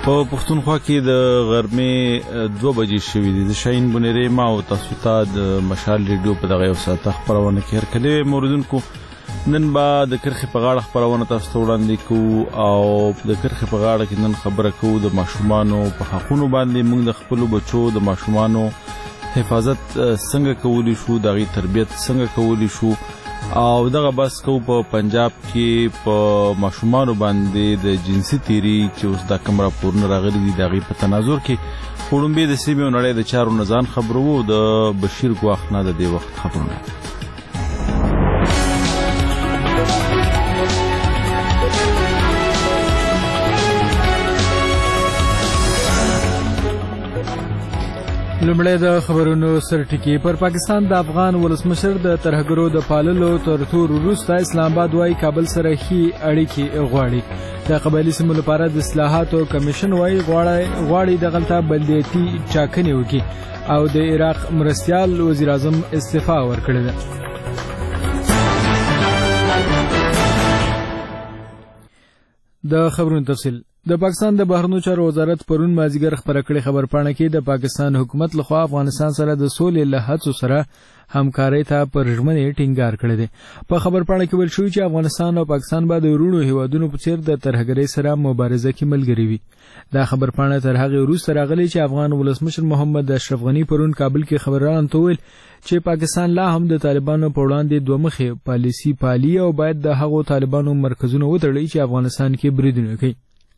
په پښتونخوا کې د غرمې 2 بجې شوې دي. د شاهین بنيري ما او تاسو ته د مشال ریډیو په دغه یو ساعت خبرونه کې هرکله موردونکو نن با د کرخي په غاړه خبرونه تاسو ته وړاندې کوو او د کرخي په غاړه کې نن خبره کوو د ماشومانو په حقونو باندې. موږ د خپل بچو د ماشومانو حفاظت څنګه کولی شو، دغه تربیت څنګه کولی شو او دغه بس کو په پنجاب کې په ماشومانو باندې د جنسي تیری چې اوس د کوم راپورونه راغلي دي دغه په تناظر کې وړاندې د سیمې او نړۍ د چارو نزان خبرو د بشیر ګواخ نه د دې وخت خبرونه. لومړی د خبرونو سرټکی. پر پاکستان د افغان ولسمشر د ترهګرو د پاللو تر تور وروسته اسلام آباد وايي کابل سره ښې اړیکې غواړي. د قبایلي سیمو لپاره د اصلاحاتو کمیشن وايي غواړي دغلته بلدیاتي ټاکنې وکړي او د عراق مرستیال وزیر اعظم استعفا ورکړې ده. د خبرونو تفصیل. د پاکستان د بهرنیو چارو وزارت پرون مازیګر خبره کړې خبرپاڼه کې د پاکستان حکومت لخوا افغانستان سره د سولې له هڅو سره همکارۍ ته پر ژمنې ټینګار کړی دی. په خبرپاڼه کې ویل شوی چې افغانستان او پاکستان به د ورونو هیوادونو په څیر د ترهګرۍ سره مبارزه کې ملګري وي. دا خبرپاڼه تر هغه وروسته راغلی چې افغان ولسمشر محمد اشرف غنی پرون کابل کې خبرانو ته ویل چې پاکستان لا هم د طالبانو په وړاندې دوه مخې پالیسي پالي او باید د هغو طالبانو مرکزونه وتړي چې افغانستان کې بریدونه کوي.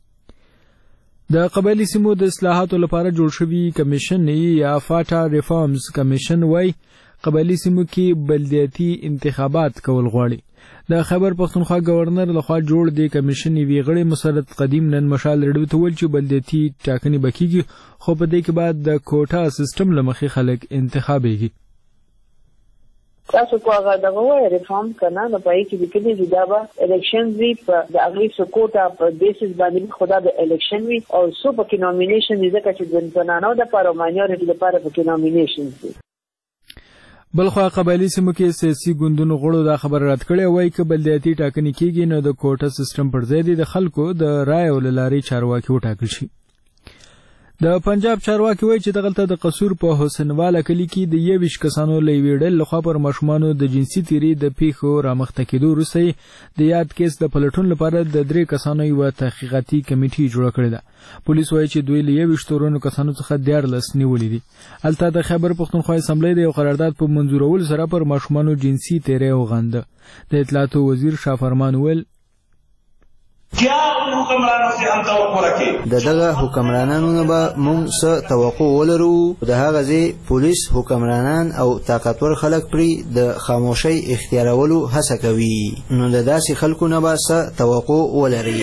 د قبایلی سیمو د اصلاحاتو لپاره جوړ شوی کمیشن یا فاټا ریفارمز کمیشن وايي قبایلی سیمو کې بلدیاتي انتخابات کول غواړي. د خیبر پښتونخوا گورنر لخوا جوړ دی کمیشن وی غړي مسرت قدیم نن مشال ریډیو ته ویل چې بلدیاتي ټاکنې بکیږي خو په دې کې بعد د کوټا سیستم لمخې خلک انتخابيږي. تاسو کو هغه دغه وای ریفارم کنه نو پای کې لیکلي دي دا به الیکشنز وی په د اغلی سکوټا په بیسس باندې خدا د الیکشن وی او سو په نومینیشن دي ځکه چې د بنانو د پاره مانیورټي د پاره په نومینیشن دي. بلخوا قبایلی سیمو کې سیاسي ګوندونو غړو دا خبر رد کړی وای چې بلدیاتي ټاکنې کیږي نو د کوټا سیستم پر ځای د خلکو د رای او لاري چارواکي وټاکل شي. د پنجاب چارواکي وایي چې دغلته د قصور په حسنواله کلی کې د 21 کسانو لیویډل لخوا پر ماشومانو د جنسي تیری د پیښو رامخته کېدو وروسته د یاد کیس د پلټون لپاره د 3 کسانو یو تحقیقاتي کمیټي جوړ کړې ده. پولیس وایي چې دوی له 21 تورونو کسانو څخه 14 نیولې دي. البته د خیبر پښتونخوا اسمبلی د یو قرارداد په منظورولو سره پر ماشومانو جنسي تیری وغنده. د اطلاعاتو وزیر شافرمان ویل د دغه حکمرانانو نه به موږ څه توقع ولرو. د هغه ځای پولیس حکمرانان او طاقتور خلک پرې د خاموشۍ اختیارولو هڅه کوي نو د داسې خلکو نه به څه توقع ولري.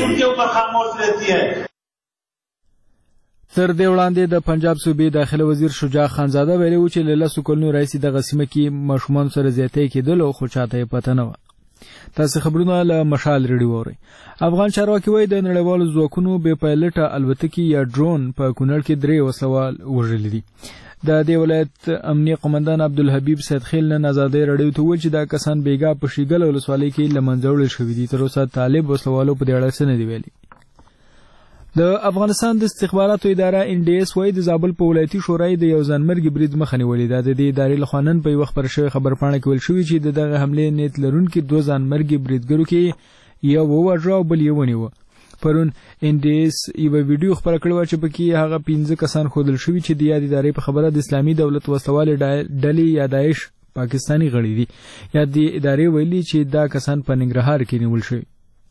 تر دې وړاندې د پنجاب صوبې داخله وزیر شجاع خانزاده ویلي و چې له 10 کلونو راځي د غسیمه کې ماشومان سره زیاتې کېدل او خو چاته پته نه و. تاسو خبرونه له مشال ریډیو اورئ. افغان چارواکي وایي د نړیوالو ځواکونو بې پایلټه الوتکې یا ډرون په کونړ کې 3 وسلوال وژلي دي. د دې ولایت امنیه قومندان عبدالحبیب سیدخیل نن آزادۍ راډیو ته ویل چې دا کسان بیګا په شیګل ولسوالۍ کې له منځه وړل شوي دي. تر اوسه طالب وسلوالو په دې اړه څه نه دي ویلي. د افغانستان د استخباراتو اداره ان ډي اس وايي د زابل په ولایتي شورای د یو ځانمرګي برید مخه نیولې ده. د دې ادارې لخوا نن په یو خبر شوی خبرپاڼه کې ویل شوی چې دغه حملې نیت لرونکي 2 ځانمرګي بریدګرو کې یو ووژه او بل یې ونیو. پرون ان ډي اس یو ویډیو خبره کړې و چې پکې هغه 15 کسان ښودل شوي چې د یاد ادارې په خبره د اسلامي دولت وسوال ډلې یا داعش پاکستانی غړي دي. یا د ادارې ویلي چې دا کسان په ننګرهار کې نیول شوي.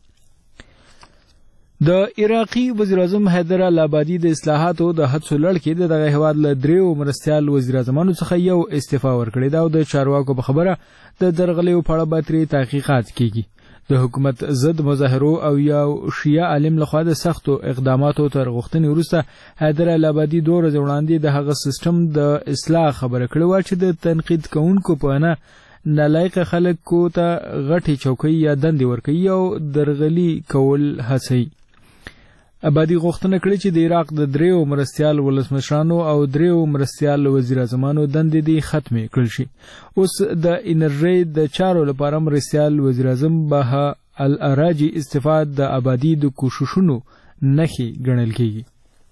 د عراقي وزیر اعظم حیدر العبادي د اصلاحاتو د هڅو لړ کې دغه هیواد له 3 مرستیال وزیر اعظمانو څخه یو استعفا ورکړی دا او د چارواکو په خبره د درغلیو په اړه به تحقیقات کیږي. د حکومت ضد مظاهرو او یو شیعه عالم لخوا د سختو اقداماتو تر غوښتنې وروسته حیدر العبادي 2 ورځې وړاندې د هغه سیستم د اصلاح خبره کړې و چې د تنقید کوونکو په نه نالایق خلکو ته غټي چوکۍ یا دندې ورکوي او درغلي کول هڅوي. ابادي غوښتنه کړې چې د عراق د 3 مرستیال ولسمشرانو او 3 مرستیال وزیر اعظمانو دندې دي ختمې کړل شي. اوس د انرژي د چارو لپاره مرستیال وزیر اعظم بها الاراجي استفاده د ابادي د کوششونو نخي ګڼل کیږي.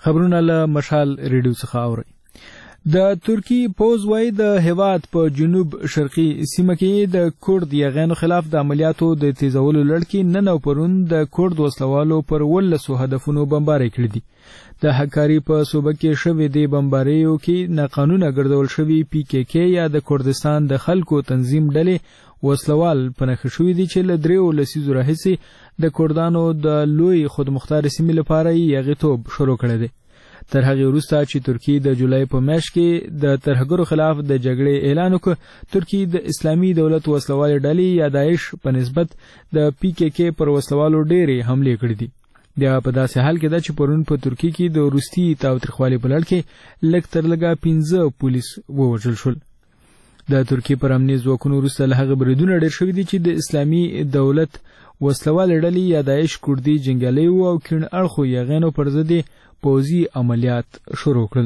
خبرونه له مشال ریډیو څخه اوري. د ترکی پوز وای د هیواد په جنوب شرقي سیمه کې د کورد یغانو خلاف د عملیاتو د تیزولو لړ کې نن او پرون د کورد وسلوالو پر 12 هدفونو بمباري کړې دي. د حکاری په صوبه کې شوې د بمباریو کې ناقانونه ګرځول شوی پی کې کې یا د کردستان د خلکو تنظیم ډلې وسلوال پنځه شوې دي چې له 3 لسیزو راهیسې د کردانو د لوی خودمختار سیمې لپاره یې غټوب شروع کړی دی. تر هغه وروسته چې ترکی د جولای په میاشت کې د ترهګرو خلاف د جګړې اعلان وکړ، ترکی د اسلامي دولت وسلوال ډلې یا داعش په نسبت د پی کې کې پر وسلوالو ډېرې حملې کړې دي. بیا په داسې حال کې ده چې پرون په ترکی کې د روسي تاوتریخوالي په لړ کې لږ تر لږه 15 پولیس ووژل شول. د ترکی پر امنیتي ځواکونو وروسته له هغه بریدونه ډېر شوي دي چې د اسلامي دولت وسلوال ډلې یا داعش کردي جنګیالي او کیڼ اړخو یغانو پر ضد پوځي عملیات شروع کړل.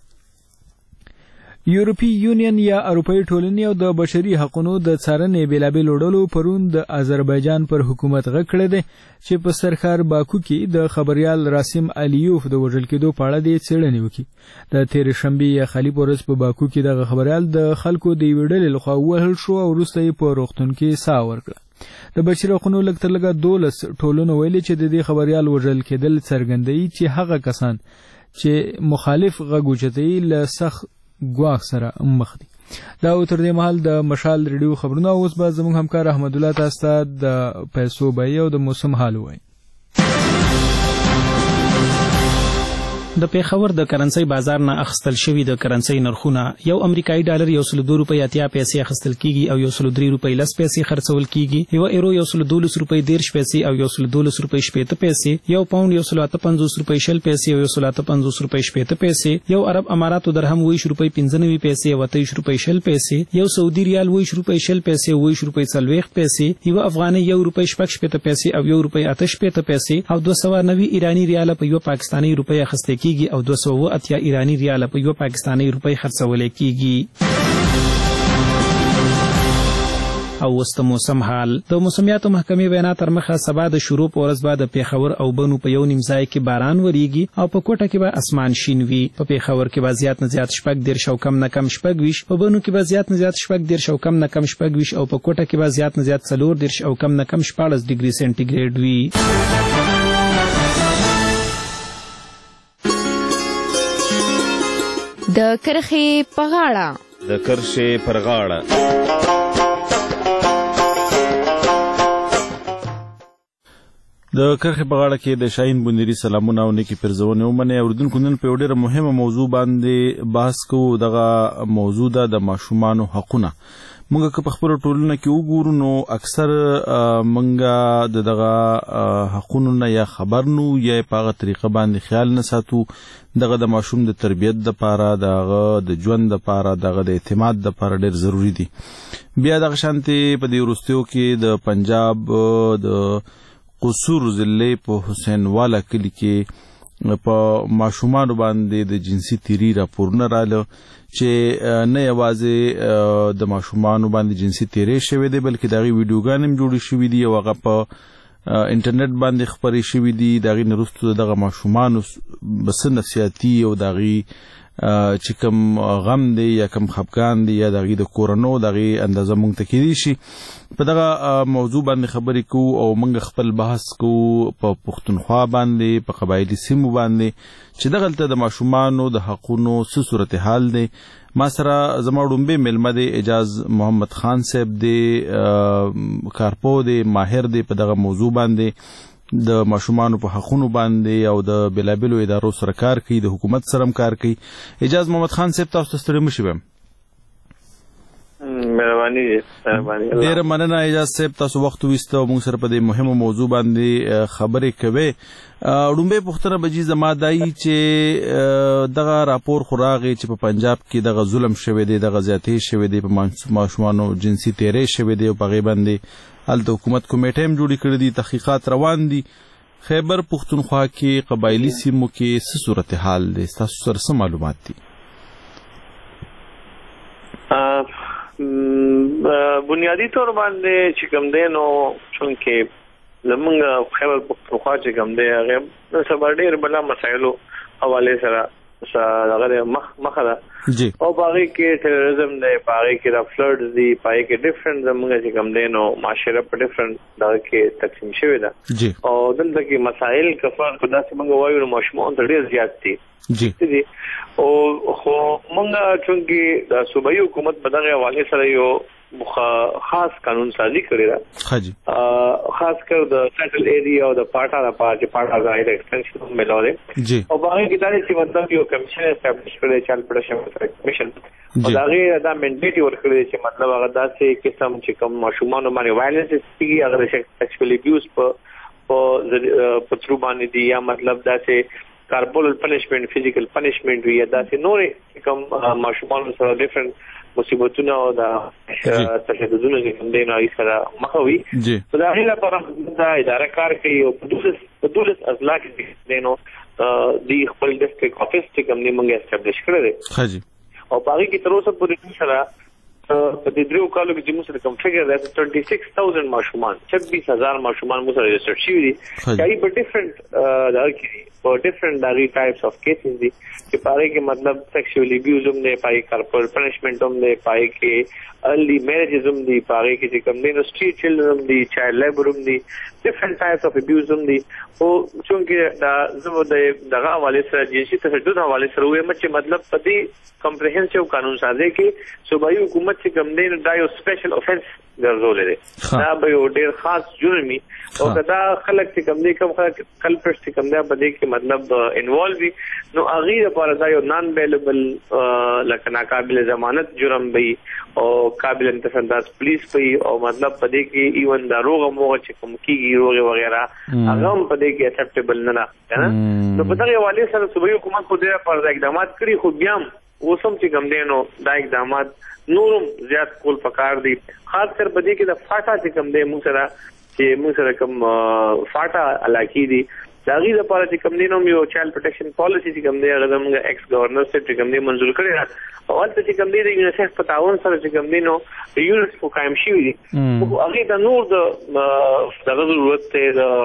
یورپی یونین یا اروپایي ټولنې او د بشري حقوقو د څارنې بیلابېلو ډلو پرون د آذربایجان پر حکومت غږ کړی دی چې په سرکار باکو کې د خبريال راسم الیوف د وژل کېدو په اړه د څېړنې وکړي. د تېرې شنبې یا خالي پورس په باکو کې د خبريال د خلکو د ویډل لخوا وهل شو او وروسته یې په روغتون کې ساه ورکړه. د بشري حقوقو لږ تر لږه 12 ټولنو ویلي چې د دې خبريال وژل کېدل څرګندوي چې هغه کسان چې مخالف غږ اوچتوي له سخت ګواښ سره مخ دي. دا تر دې مهال د مشال ریډیو خبرونه. اوس به زموږ همکار احمد الله تاسو ته د پیسو بیه او د موسم حال وایي. د پیښور د کرنسي بازار نه اخستل شوی د کرنسي نرخونه یو امریکایي ډالر 102 روپۍ 80 پیسې اخستل کیږي او 103 روپۍ 10 پیسې خرڅول کیږي. یو ایرو 112 روپۍ 10 پیسې او 112 روپۍ 80 پیسې. یو پاوند 158 روپۍ 60 پیسې او 158 روپۍ 80 پیسې. یو عرب اماراتو درهم 20 روپۍ 95 پیسې او 23 روپۍ 60 پیسې. یو سعودي ریال 20 روپۍ 60 پیسې او 20 روپۍ 40 پیسې. یو افغاني 1 روپۍ 80 پیسې او 1 روپۍ 88 پیسې او 290 ایرانی ریال په یو پاکستانی روپۍ اخستل کیږي او 280 ایرانی ریال په یو پاکستانی روپۍ خرڅول کیږي. او وست موسم حال. د موسمیاتو محکمې وینا تر مخه سبا د شروع په ورځ بعد پیښور او بنو په یو نیم ځای کې باران وریږي او په کوټه کې به اسمان شین وي. په پیښور کې به زیات نه زیات شپږ دیر شو کم نه کم شپږ ویش، په بنو کې به زیات نه زیات شپږ دیر شو کم نه کم شپږ ویش او په کوټه کې به زیات نه زیات 4 دیر شو کم نه کم 14 ډیګري سنټیګریډ وي. د کرخې په غاړه. د کرښې پر غاړه. د کرخې په غاړه کې د شاهین بندری سلامونه او نیکی پرزونه ومنه. اوردونکو نن په ډېره مهمه موضوع باندې بحث کوو. دغه موضوع د ماشومانو حقونه. مونږ که په خپل ټولنه کې وګورو نو اکثر مونږ دغه حقونو نه یا خبر نو یا په هغه طریقه باندې خیال نه ساتو. دغه د ماشوم د تربیت لپاره، دغه د ژوند لپاره، دغه د اعتماد لپاره ډېر ضروری دي. بیا دغه شانتي په دې وروستیو کې د پنجاب د قصور ضلع په حسین والا کلی کې په ماشومانو باندې د جنسي تیری راپورونه رااله چې نه یوازې د ماشومانو باندې جنسي تیری شوی دی بلکې دغه ویډیوګان هم جوړې شوې دي او هغه په انټرنیټ باندې خبرې شوې دي. دغه نرستو دغه ماشومانو بس نفسیاتي او دغه چې کوم غم دی یا کوم خفګان دی یا دغه د کورونو دغه اندازه مونږ ته کېدی شي. په دغه موضوع باندې خبرې کوو او مونږ خپل بحث کوو په پښتونخوا باندې، په قبایلی سیمو باندې چې دغلته د ماشومانو د حقونو څه صورتحال دی. ما سره زما ډومبې ملمه دی اعجاز محمد خان صاحب دی، کارپو دی، ماهر دی په دغه موضوع باندې د ماشومانو په حقونو باندې او د بلابلو ادارو سره کار کوي، د حکومت سره کار کوي. اعجاز محمد خان صاحب تاسو ستړي مشئ. مهرباني ډېر مننه اعجاز صاحب، تاسو وخت وسته او موږ سره په دې مهمه موضوع باندې خبرې کوي. ډومبې پوښتنه بجی زما دای چې دغه راپور خوراغي چې په پنجاب کې دغه ظلم شوی دی، دغه زیاتې شوی دی، په ماشومانو جنسي تیری شوی دی او په غي باندې هلته حکومت کمیټه هم جوړې کړې دي، تحقیقات روان دي. خیبر پښتونخوا کې قبایلی سیمو کې څه صورتحال دی؟ تاسو سره څه معلومات دي؟ بنیادی طور باندې چې کوم دی نو چونکې زمونږ خیبر پښتونخوا چې کوم دی هغه سبا ډېر بلا مسایلو حواله سره هغه مخه ده جی او باغی کې ټیرریزم دی باغی کې د فلډز دی پای کې ډیفرنٹ زموږ چې کوم دی نو معاشره په ډیفرنٹ دا کې تقسیم شوی ده جی او دلته کې مسائل کفار خدا سي موږ وایو نو ماشومان ته ډیر زیات دي جی او خو موږ چونکی د صوبایي حکومت په دغه حواله سره یو خاص قانون سازی کړی دا ها جی خاص کر د سیټل ایریا او د پاټا د پاټا غاړه ایکسټنشن ملوله جی او باغی کې دا چې مطلب یو کمیشن اسټابلیش کړی چال پړشه کمیشن او دا غي دا منډیټ ورکړي چې مطلب هغه داسې قسم چې کوم ماشومان باندې وایلنس سپیږي هغه سیکشوال ابیوز په ترو باندې دی یا مطلب داسې کارپورل پنیشمنت فزیکل پنیشمنت وی دا چې نورې کوم ماشومان سره ډیفرنٹ مصیبتونه او دا تشددونه چې کوم دی نو یې سره مخوي دا هیله لپاره دا اداره کار کوي او په دولس اضلاع کې دی نو دی خپل ډیسټریکټ افیس چې کوم دی موږ اسټابلیش کړی دی ها جی او باقي کې تر اوسه پورې سره په دې درو کالو کې چې موږ سره کوم فګر ده 26000 ماشومان 26000 ماشومان موږ سره ريجستر شوي دي چې په ډیفرنٹ دا کې په ډیفرنٹ دغه ټایپس اف کیسز دي چې پاره کې مطلب سیکشوال ابیوز هم نه پای کارپورل پنیشمنت هم نه پای کې ارلی میریجز هم دي پاره کې چې کوم دین سټریټ چلډرن هم دي چایلډ لیبر هم دي ډیفرنٹ ټایپس اف ابیوز هم دي او چونکه دا زموږ دغه حواله سره جنسي تشدد حواله سره وي چې مطلب په دې کمپریهنسیو قانون سازي کې صوبایي حکومت چې کوم دین دا یو سپیشل افنس ګرځولې ده دا به یو ډیر خاص جرمي او دا خلک چې کوم دي کوم خلک کلپرټ چې کوم دی په دې کې مطلب انوالو نو هغه لپاره دا یو نان بیلیبل لکه ناقابل ضمانت جرم وي او قابل انتفاض پولیس وي او مطلب په دې کې ایون دا روغه موغه چې کوم کیږي روغه وغیرہ هغه هم په دې کې اکسپټیبل نه ده نو په دغه حواله سره صوبایي حکومت خو دې پر اقدامات کړی خو بیا اوسم چې کوم دینو دا اقدامات نورم زیات کول پکار دي خاص کر په دې کې د فاټا چې کوم دی موږ سره کوم فاټا علاقې دي دا غي د پاره چې کوم دینو یو چایلډ پروټیکشن پالیسی چې کوم دی هغه زموږ ایکس گورنر چې کوم دی منزور کړی او ولته چې کوم دی د یونیسف په تعاون سره چې کوم دینو یونټ په قائم شوی دي هغه د نور د ضرورت ته د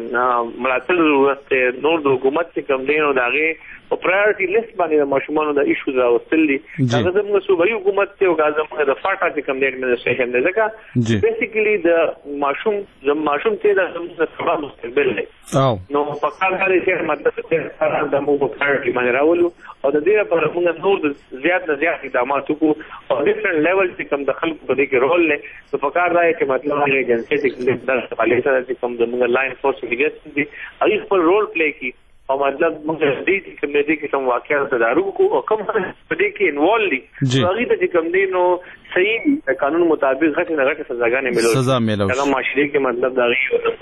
ملاتړ ضرورت ته نور د حکومت چې کوم دینو داغه او پرایورټي لیست باندې د ماشومانو د ایشوز راوستل دي دا زموږ صوبایي حکومت ته او زموږ د فاټا چې کوم دی ایڈمنسټریشن دی ځکه بیسیکلی د ماشوم ته د سبا مستقبل دی نو په کار کې چې مطلب چې د موږ په پرایورټي باندې راولو او د دې لپاره موږ نور زیات اقدامات وکړو او ډیفرنٹ لیول چې کوم د خلکو په دې کې رول لري نو په کار دی چې مطلب هغه ایجنسی چې د پالیسا چې کوم د موږ لاین فورس میګس دي هغه خپل رول پلی کوي او مطلب موږ دې کمیټې کې کوم واقعیت تدارک کو او کوم په دې کې انوالو دي هغه ته کوم دي نو صحیح قانون مطابق غټه سزاګانې ملو سزا ملو هغه معاشري کې مطلب دا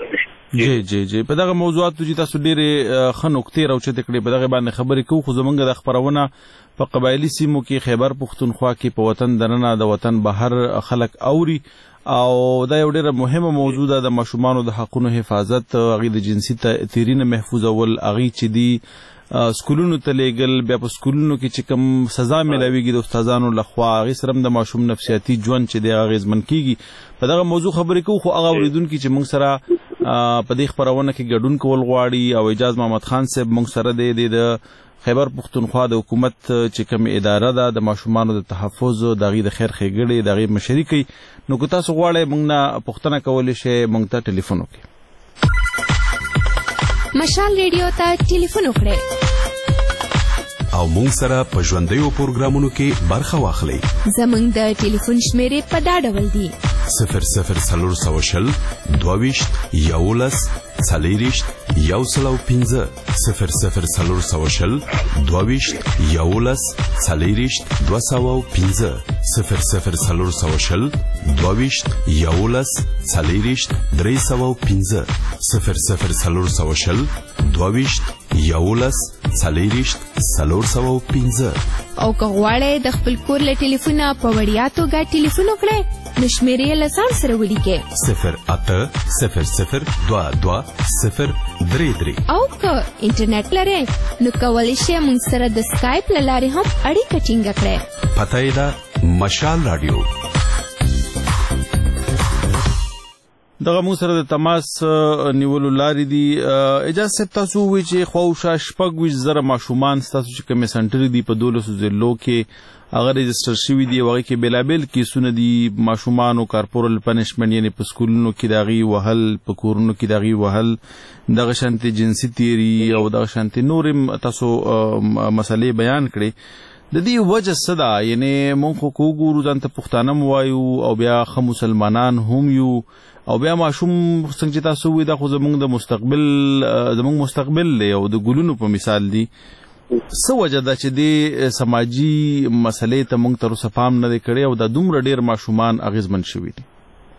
غي جی په دغه موضوعات چې تاسو ډېرې ښه نقطې راوچتې کړې په دغه باندې خبرې کوو خو زمونږ د خبرونه په قبایلی سیمو کې خیبر پښتونخوا کې په وطن دننه د وطن بهر خلک اوري او دا یو ډېره مهمه موضوع ده د ماشومانو د حقونو حفاظت هغې د جنسي تیرینه محفوظول هغې چې دي سکولونو ته لیږل بیا په سکولونو کې چې کوم سزا میلاویږي د استادانو لخوا هغې سره هم د ماشوم نفسیاتي ژوند چې دی اغېزمن کیږي په دغه موضوع خبرې کوو خو هغه اورېدونکي چې موږ سره په دې خپرونه کې ګډون کول غواړي او اجاز محمد خان صاحب موږ سره دی د خیبر پښتونخوا د حکومت چې کوم اداره ده د ماشومانو د تحفظ د هغې د خیر ښېګړې د هغې مشري کوي نو که تاسو غواړئ موږ نه پوښتنه کولی شئ موږ ته ټلیفون وکړئ مشال ریډیو ته ټلیفون وکړئ او مونږ سره په ژوندیو پروګرامونو کې برخه واخلئ زموږ د ټلیفون شمیرې په دا ډول دي 00 22 11 40 115 00 22 11 40 215 00 22 11 40 315 00 22 11 40 315 او که غواړئ د خپل کور له ټلیفونه په وړیا توګه ټلیفون وکړئ نو شمیرې له ځان سره ولیکئ 0800 22 033 او که انټرنیټ لرئ نو کولی شئ موږ سره د سکایپ له لارې هم اړیکه ټینګه کړئ پته یې ده مشال رادیو دغه موږ سره د تماس نیولو لارې دي. اجازه صاحب تاسو وایئ چې خواوشا 26,000 ماشومان ستاسو چې کومې سنټرې دي په 12 ضلعو کې هغه رجسټر شوي دي او هغې کې بېلابېل کیسونه دي ماشومانو کارپورل پنشمنټ یعنې په سکولونو کې د هغې وهل په کورونو کې د هغې وهل دغه شانتې جنسي تیري او دغه شانتې نورې تاسو مسلې بیان کړې. د دې وجه څه ده؟ یعنې موږ خو که وګورو ځان ته پښتانه م وایو او بیا ښه مسلمانان هم یو او بیا ماشوم څنګه چې تاسو ووایئ دا خو زموږ مستقبل دی او د ګلونو په مثال دی. څه وجه ده چې دې سماجي مسلې ته موږ تر اوسه پام نه دی کړی او دا دومره ډېر ماشومان اغېزمن شوي دي؟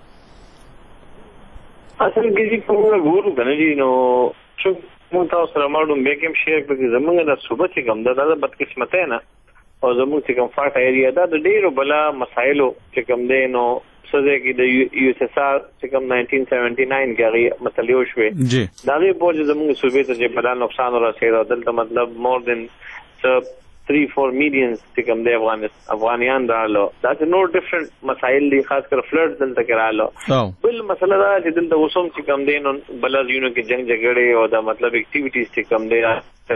اصل کې چې کومه ګورو کنه جی نو موږ تاسو سره ماړو مې کوم شیر کړی زمونږ د صوبه چې کوم دا د بدقسمتۍ نه او زموږ چې کوم فاټ ایریا دا د ډېرو بلا مسایلو چې کوم دی نو سزا کې د یو اس اس آر چې کوم 1979 کې هغه مسلې وشوې جی دا غي بوج زموږ صوبې ته چې بلا نقصان ورسېد او دلته مطلب مور دین 3-4 میلیون چې کوم دی افغانیان رالو دا نو ډیفرنٹ مسایل دي خاص کر فلډ دلته کې رالو بل مسله دا چې دلته اوسم چې کوم دی نو بلا یونو کې جنگ جګړې او دا مطلب اکټیویټیز چې کوم دی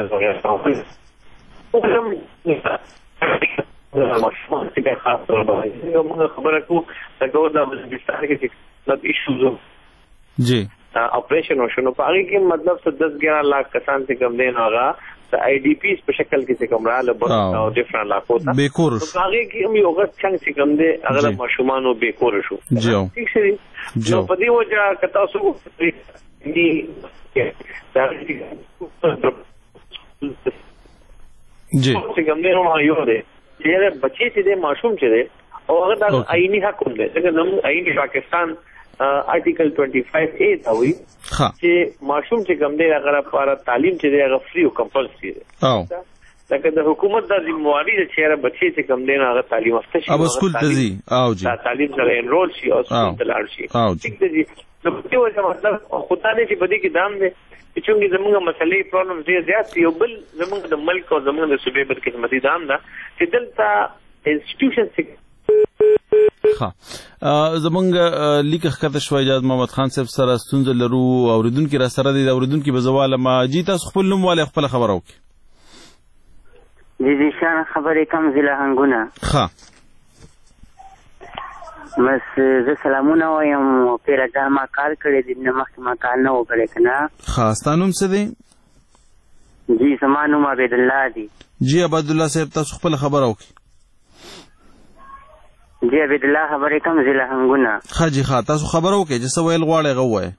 ماشومان چې به خاص تر باندې موږ خبره کوو دا د بلوچستان کې چې مطلب ایشوز جی اپریشن وشو په هغه کې مطلب 10-11 लाख کسان چې کوم دین هغه د آی ډی پیز په شکل کې چې کوم رااله بل او ډیفرنٹ علاقو ته بیکور شو هغه کې هم یو غټ څنګه چې کوم دی هغه ماشومان بیکور شو جی ٹھیک شي نو په دې وجه کتا سو دي جی چې کوم دی نو یو دی چې بچی چې د ماشوم چې دی او هغه د آئینی حق هم دی څنګه نو آئینی پاکستان آرټیکل 25A دا وی چې ماشوم چې کوم دی هغه لپاره تعلیم چې دی هغه فری او کمپلسري دی لکه د حکومت د ذمہواری چې هغه بچی چې کوم دی هغه تعلیم واسطه شي او سکول ته ځي او جی تعلیم سره انرول شي او سکول ته لاړ شي ٹھیک دی نو په وجه مطلب خدای دې چې بدی کې دام دی چې زموږ مسلې پرابلم زیات دي او بل زموږ د ملک او زموږ د صوبې بل قسمتي دام ده چې دلته انسټیټیوشن زمونږ لیک ښکته شوی اجازه محمد خان صاحب سره ستونزه لرو اوریدونکي را سره دي د اوریدونکي به زواله ما جی تاسو خپل نوم والے خپل خبره وکړي. جی شان خبرې کم ضلع هنګونه ښه بس زه سلامونه وایم او پیره ځان ما کال کړی دی نه مخکې ما کال نه وکړی که نه ښه ستا نوم څه دی؟ جی زما نوم عبیدالله دی. جی عبیدالله صاحب تاسو خپل خبره وکړي. جی عبیدالله خبرې کوم ضلع هنګونه. ښه جی ښه تاسو خبره وکړئ چې څه ویل غواړئ هغه ووایئ.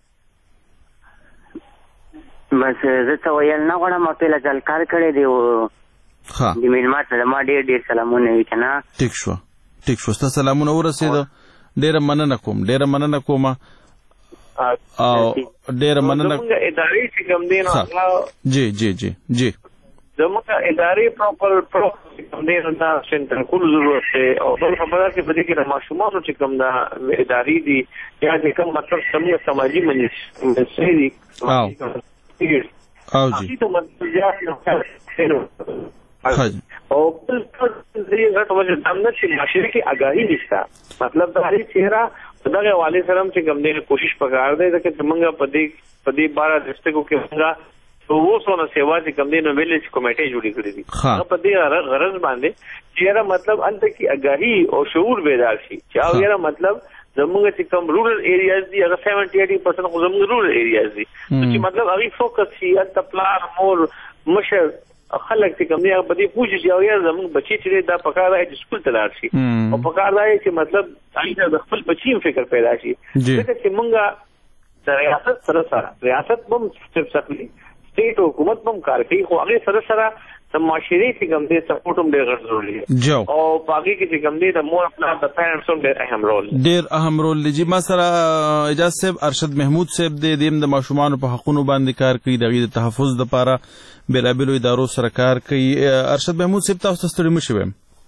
بس زه څه ویل نه غواړم او پهله ځل کار کړی دی ښه د میلمه ته ما ډېر سلامونه وي که نه. ټیک شو ستا سلامونه ورسېده ډېره مننه کوم او ډېره مننه زموږ ادارې چې کوم دی نو جی زموږ ادارې پراپر کوم دی نو دا سنټر کول ضرورت دی او بل خبره چې په دې کې د ماشومانو چې کوم دا ادارې دي یا چې کوم مطلب زموږ سماجي منشي دي او جی او بل دې غټ وجه دامن چې معاشره کې آگاهي نشته مطلب دا هیڅ چهره دغه والي سره چې کوم دی کوشش وکړ دی چې موږ په دې 12 ډسټرکټو کې موږ وسونه سیوا چې کوم دی نو ویلیج کمیټې جوړې کړې دي په دې غرض باندې چې مطلب انت کې آگاهي او شعور بیدار شي چې یاره مطلب زموږ چې کوم رورل ایریاز دي هغه 70-80% خو زموږ رورل ایریاز دي چې مطلب هغه فوکس شي انت پلان مور مشر خلک چې کوم دی هغه په دې پوښي چې یاره زموږ بچی چې دا پکار دی چې سکول ته لاړ شي او پکار دی چې مطلب هغه د خپل بچی فکر پیدا شي ځکه چې موږ د ریاست هم سخلي سټیټ حکومت هم کار کوي خو هغه سره د معاشري چې کوم دی سپورټ هم ډېر ضروري دی او باقي کې چې کوم دی د مور خپل د پیرنټس هم ډېر اهم رول دی. جی ما سره اجازه صاحب ارشد محمود صاحب د ماشومان په حقونو باندې کار کوي د غیر تحفظ لپاره بیلابیلو ادارو سره کار کوي. ارشد محمود صاحب تاسو ستړي مشئ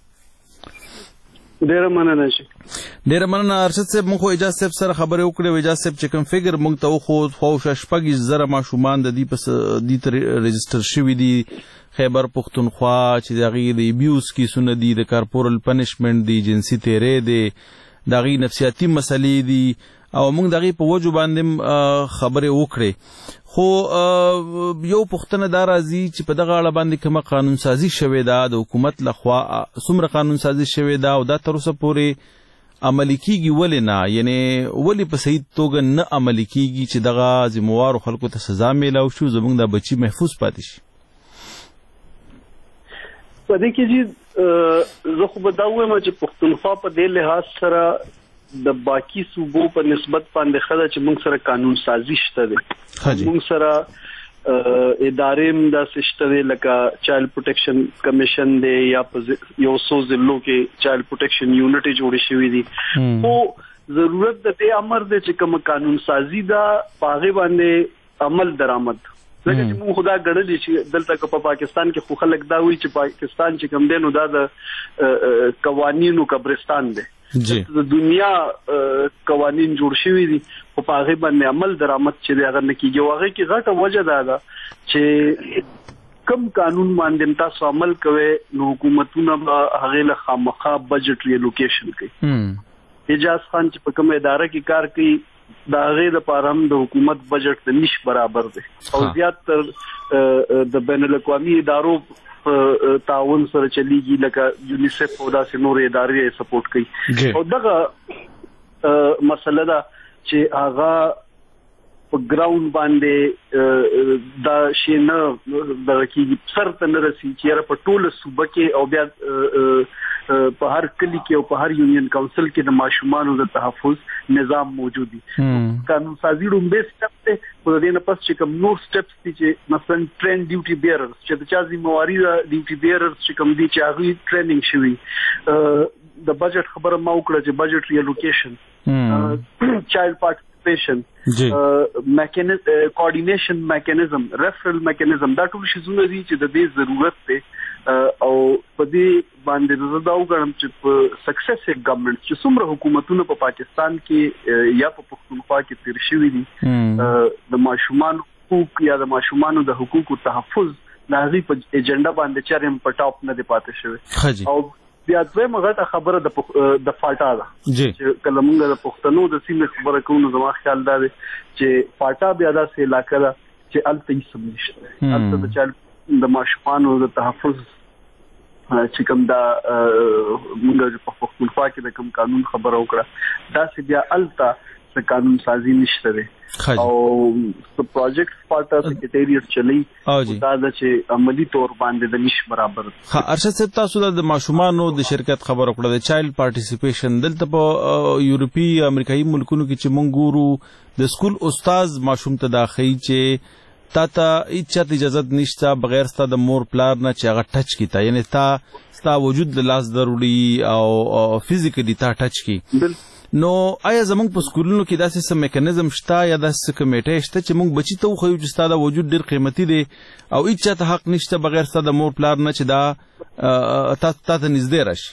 ډېره مننه ارشد صاحب موږ اجازه صاحب سره خبرې وکړې او اجازه صاحب چې کوم فګر موږ ته وښود خو 6,000 ماشومان د دې تر رجسټر شوي دي خیبر پختونخوا چې د هغې د ابیوز کیسونه دي د کارپورل پنشمنټ دي جنسي تیری دی دغه نفسیاتي مسلې دي او موږ دغه په وجو باندې خبرې وکړې. خو یو پوښتنه دا راځي چې په دغه اړه باندې کومه قانون سازي شوې ده د حکومت لخوا، څومره قانون سازي شوې ده او دا تر اوسه پورې عملي کیږي ولې نه؟ یعنی ولې په صحیح توګه نه عملي کیږي چې دغه ذمہوارو خلکو ته سزا میلاو شو، زموږ د بچي محفوظ پاتې شي؟ په دې کې چې زه خو به دا وایم چې پښتونخوا په دې لحاظ سره د باقی صوبو په نسبت باندې خدا چې موږ سره قانون سازي شته دي. موږ سره ادارې دا سشته دي لکه چایلډ پروټیکشن کمیشن دی یا یو څو ضلعو کې چایلډ پروټیکشن یونټ جوړې شوې دي. خو ضرورت د دې امر دی چې کوم قانون سازي دا پاغه باندې عمل درآمد ځکه چې موږ خدا ګڼل چې دلته په پاکستان کې خو خلک دا وایي چې پاکستان چې کوم دی نو دا د قوانینو قبرستان دی. د دنیا قوانین جوړ شوي دي او په هغه باندې عمل درآمد چې هغه نه کیږي. هغه کې غټه وجه ده چې کم قانون باندې تاسو عمل کوئ نو حکومتونه به هغه له خامخا بجټ ریلوکیشن کوي. اجازه خان چې په کوم اداره کې کار کوي دا هغه د پارم د حکومت بجټ د نش برابر دی او زیات تر د بین الاقوامي ادارو تعاون سره چلیږي لکه یونیسف او داسې نور ادارې سپورټ کوي. او دغه مسله ده چې هغه په ګراوند باندې دا شی نه دغه کې سر ته نه رسي چې په ټوله صوبه کې او بیا په هر کلی کې او په هر یونین کونسل کې د ماشومانو د تحفظ نظام موجود دي. قانون سازي رومبه سټپ ته په دې نه پس چې کوم نور سټپس دي چې مثلا ټرین ډیوټي بیررز چې د چا ذمہواری ډیوټي بیررز چې کوم دي چې هغه ټریننګ شوی د بجټ خبره ما وکړه چې بجټ ریلوکیشن چایلډ پارټیسیپیشن کوارډینیشن میکانیزم ریفرل میکانیزم دا ټول شیزونه دي چې د دې ضرورت دی او په دې باندې زه دا وګڼم چې په سکسیسیو ګورنمنټ چې څومره حکومتونه په پاکستان کې یا په پښتونخوا کې تیر شوي دي د ماشومان حقوق یا د ماشومانو د حقوقو تحفظ د هغې په ایجنډا باندې چاریم په ټاپ نه دی پاتې شوی. او بیا دویمه غټه خبره د فاټا ده چې کله موږ د پښتنو د سیمې خبره کوو نو زما خیال دا دی چې فاټا بیا داسې علاقه ده چې هلته هېڅ هم نشته. هلته د ماشومانو د تحفظ چې کوم دا موږ په پښتونخوا کې د کوم قانون خبره وکړه داسې بیا هلته قانون سازي نشته دی او پروجیکټ پارټا سیکریټریټ چلی دا چې عملی تور باندې د نش برابر. ها ارشد صاحب تاسو د ماشومانو د شرکت خبره کړه د چایلډ پارټیسیپیشن دلته په یورپی امریکایي ملکونو کې چې مونږ ګورو د سکول استاد ماشوم ته داخلي چې تا هیڅ اجازه نشته بغیر ستا د مور پلار نه چې هغه ټچ کیتا یعنی ستا وجود د لاس ضروري او فزیکلی تا ټچ کی. نو آیا زمونږ په سکولونو کې داسې څه میکانیزم شته یا داسې کمیټه شته چې مونږ بچی ته وښیو چې ستا د وجود ډېر قیمتي دی او هیڅ چاته حق نشته بغیر ستا د مور پلار نه چې دا تا ته نږدې راشي؟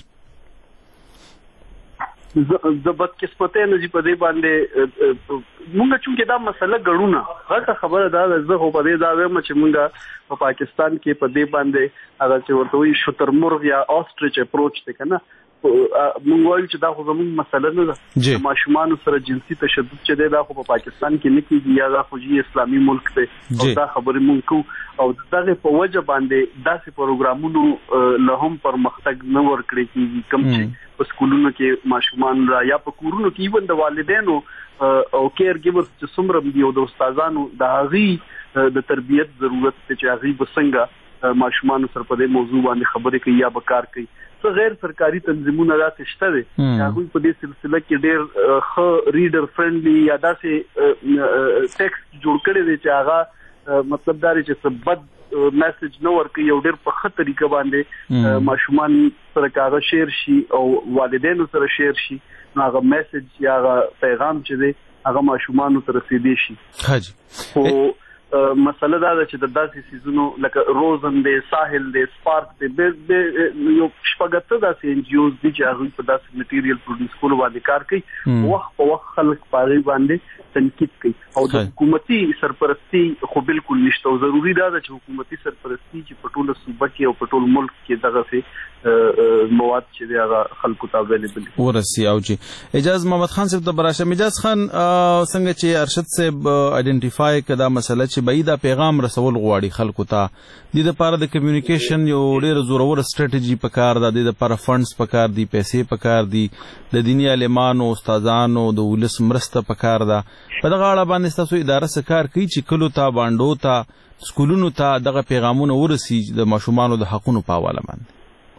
د بدقسمتۍ نه په دې باندې مونږ چونکې دا مسله ګڼو نه غټه خبره دا ده. زه خو په دې دا وایم چې مونږ په پاکستان کې په دې باندې هغه چې ورته وایي شترمرغ یا آسټریچ اپروچ دی که نه مونږ وایو چې دا خو زموږ مسله نه ده. ماشومانو سره جنسي تشدد چې دی دا خو په پاکستان کې نه کېږي یا دا خو اسلامي ملک دی او دا خبرې مونږ کوو او دغه په وجه باندې داسې پروګرامونو له هم پرمختګ نه ورکړی کېږي کوم چې په سکولونو کې ماشومان را یا په کورونو کې ایون د والدینو او کیر ګیورز چې څومره دي او د استادانو د هغې د تربیت ضرورت دی چې هغې به څنګه ماشومانو سره په دې موضوع باندې خبرې کوي یا به کار کوي. څه غیر سرکاري تنظیمونه داسې شته دي هغوی په دې سلسله کې ډېر ښه ریډر فرینډلي یا داسې ټیکسټ جوړ کړی دی چې هغه مطلب دا دی چې څه بد میسج نه ورکوي او ډېر په ښه طریقه باندې ماشومان سره که هغه شیر شي او والدینو سره شیر شي نو هغه میسج یا هغه پیغام چې دی هغه ماشومانو ته رسېدی شي. خو مسله دا ده چې د داسې سیزونو لکه روزن دی ساحل دی سپارک دی یو شپږ داسې ان جی اوز دي چې هغوی په داسې مټیریل پروډیوس کولو باندې کار کوي. وخت په وخت خلک په هغې باندې تنقید کوي او د حکومتي سرپرستی خو بالکل نشته او ضروری ده چې حکومتي سرپرستی چې په ټول صوبه کې او په ټول ملک کې دغه مواد چې هغه خلکو ته اویلیبل ورسي او چې اجازه محمد خان صاحب ته براشه اجازه خان څنګه چې ارشد صاحب آئیډنټیفای کړه مسله چې بعیدا پیغام رسول غواړي خلکو ته د لپاره د کمیونیکیشن یو ډېر زورور سټریټجی پکار ده د لپاره فندز پکار دي پیسې پکار دي د دیني عالمانو استادانو د ولس مرسته پکار ده په دغه اړه باندې تاسو اداره څه کار کوي چې کلو ته باندو ته سکولونو ته دغه پیغامونه ورسي د ماشومانو د حقونو په حواله باندې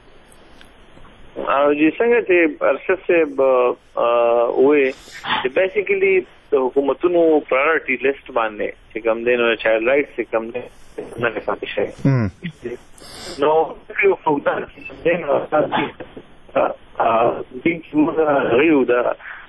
جی څنګه چې ارشد صاحب وې چې بیسیکلی د حکومتونو پرایورټي لیست باندې چې کوم دین او چایلډ رائټس چې کوم دین نه پاتې شي نو یو فوټان دین او تاسو دین چې موږ غوښتو دا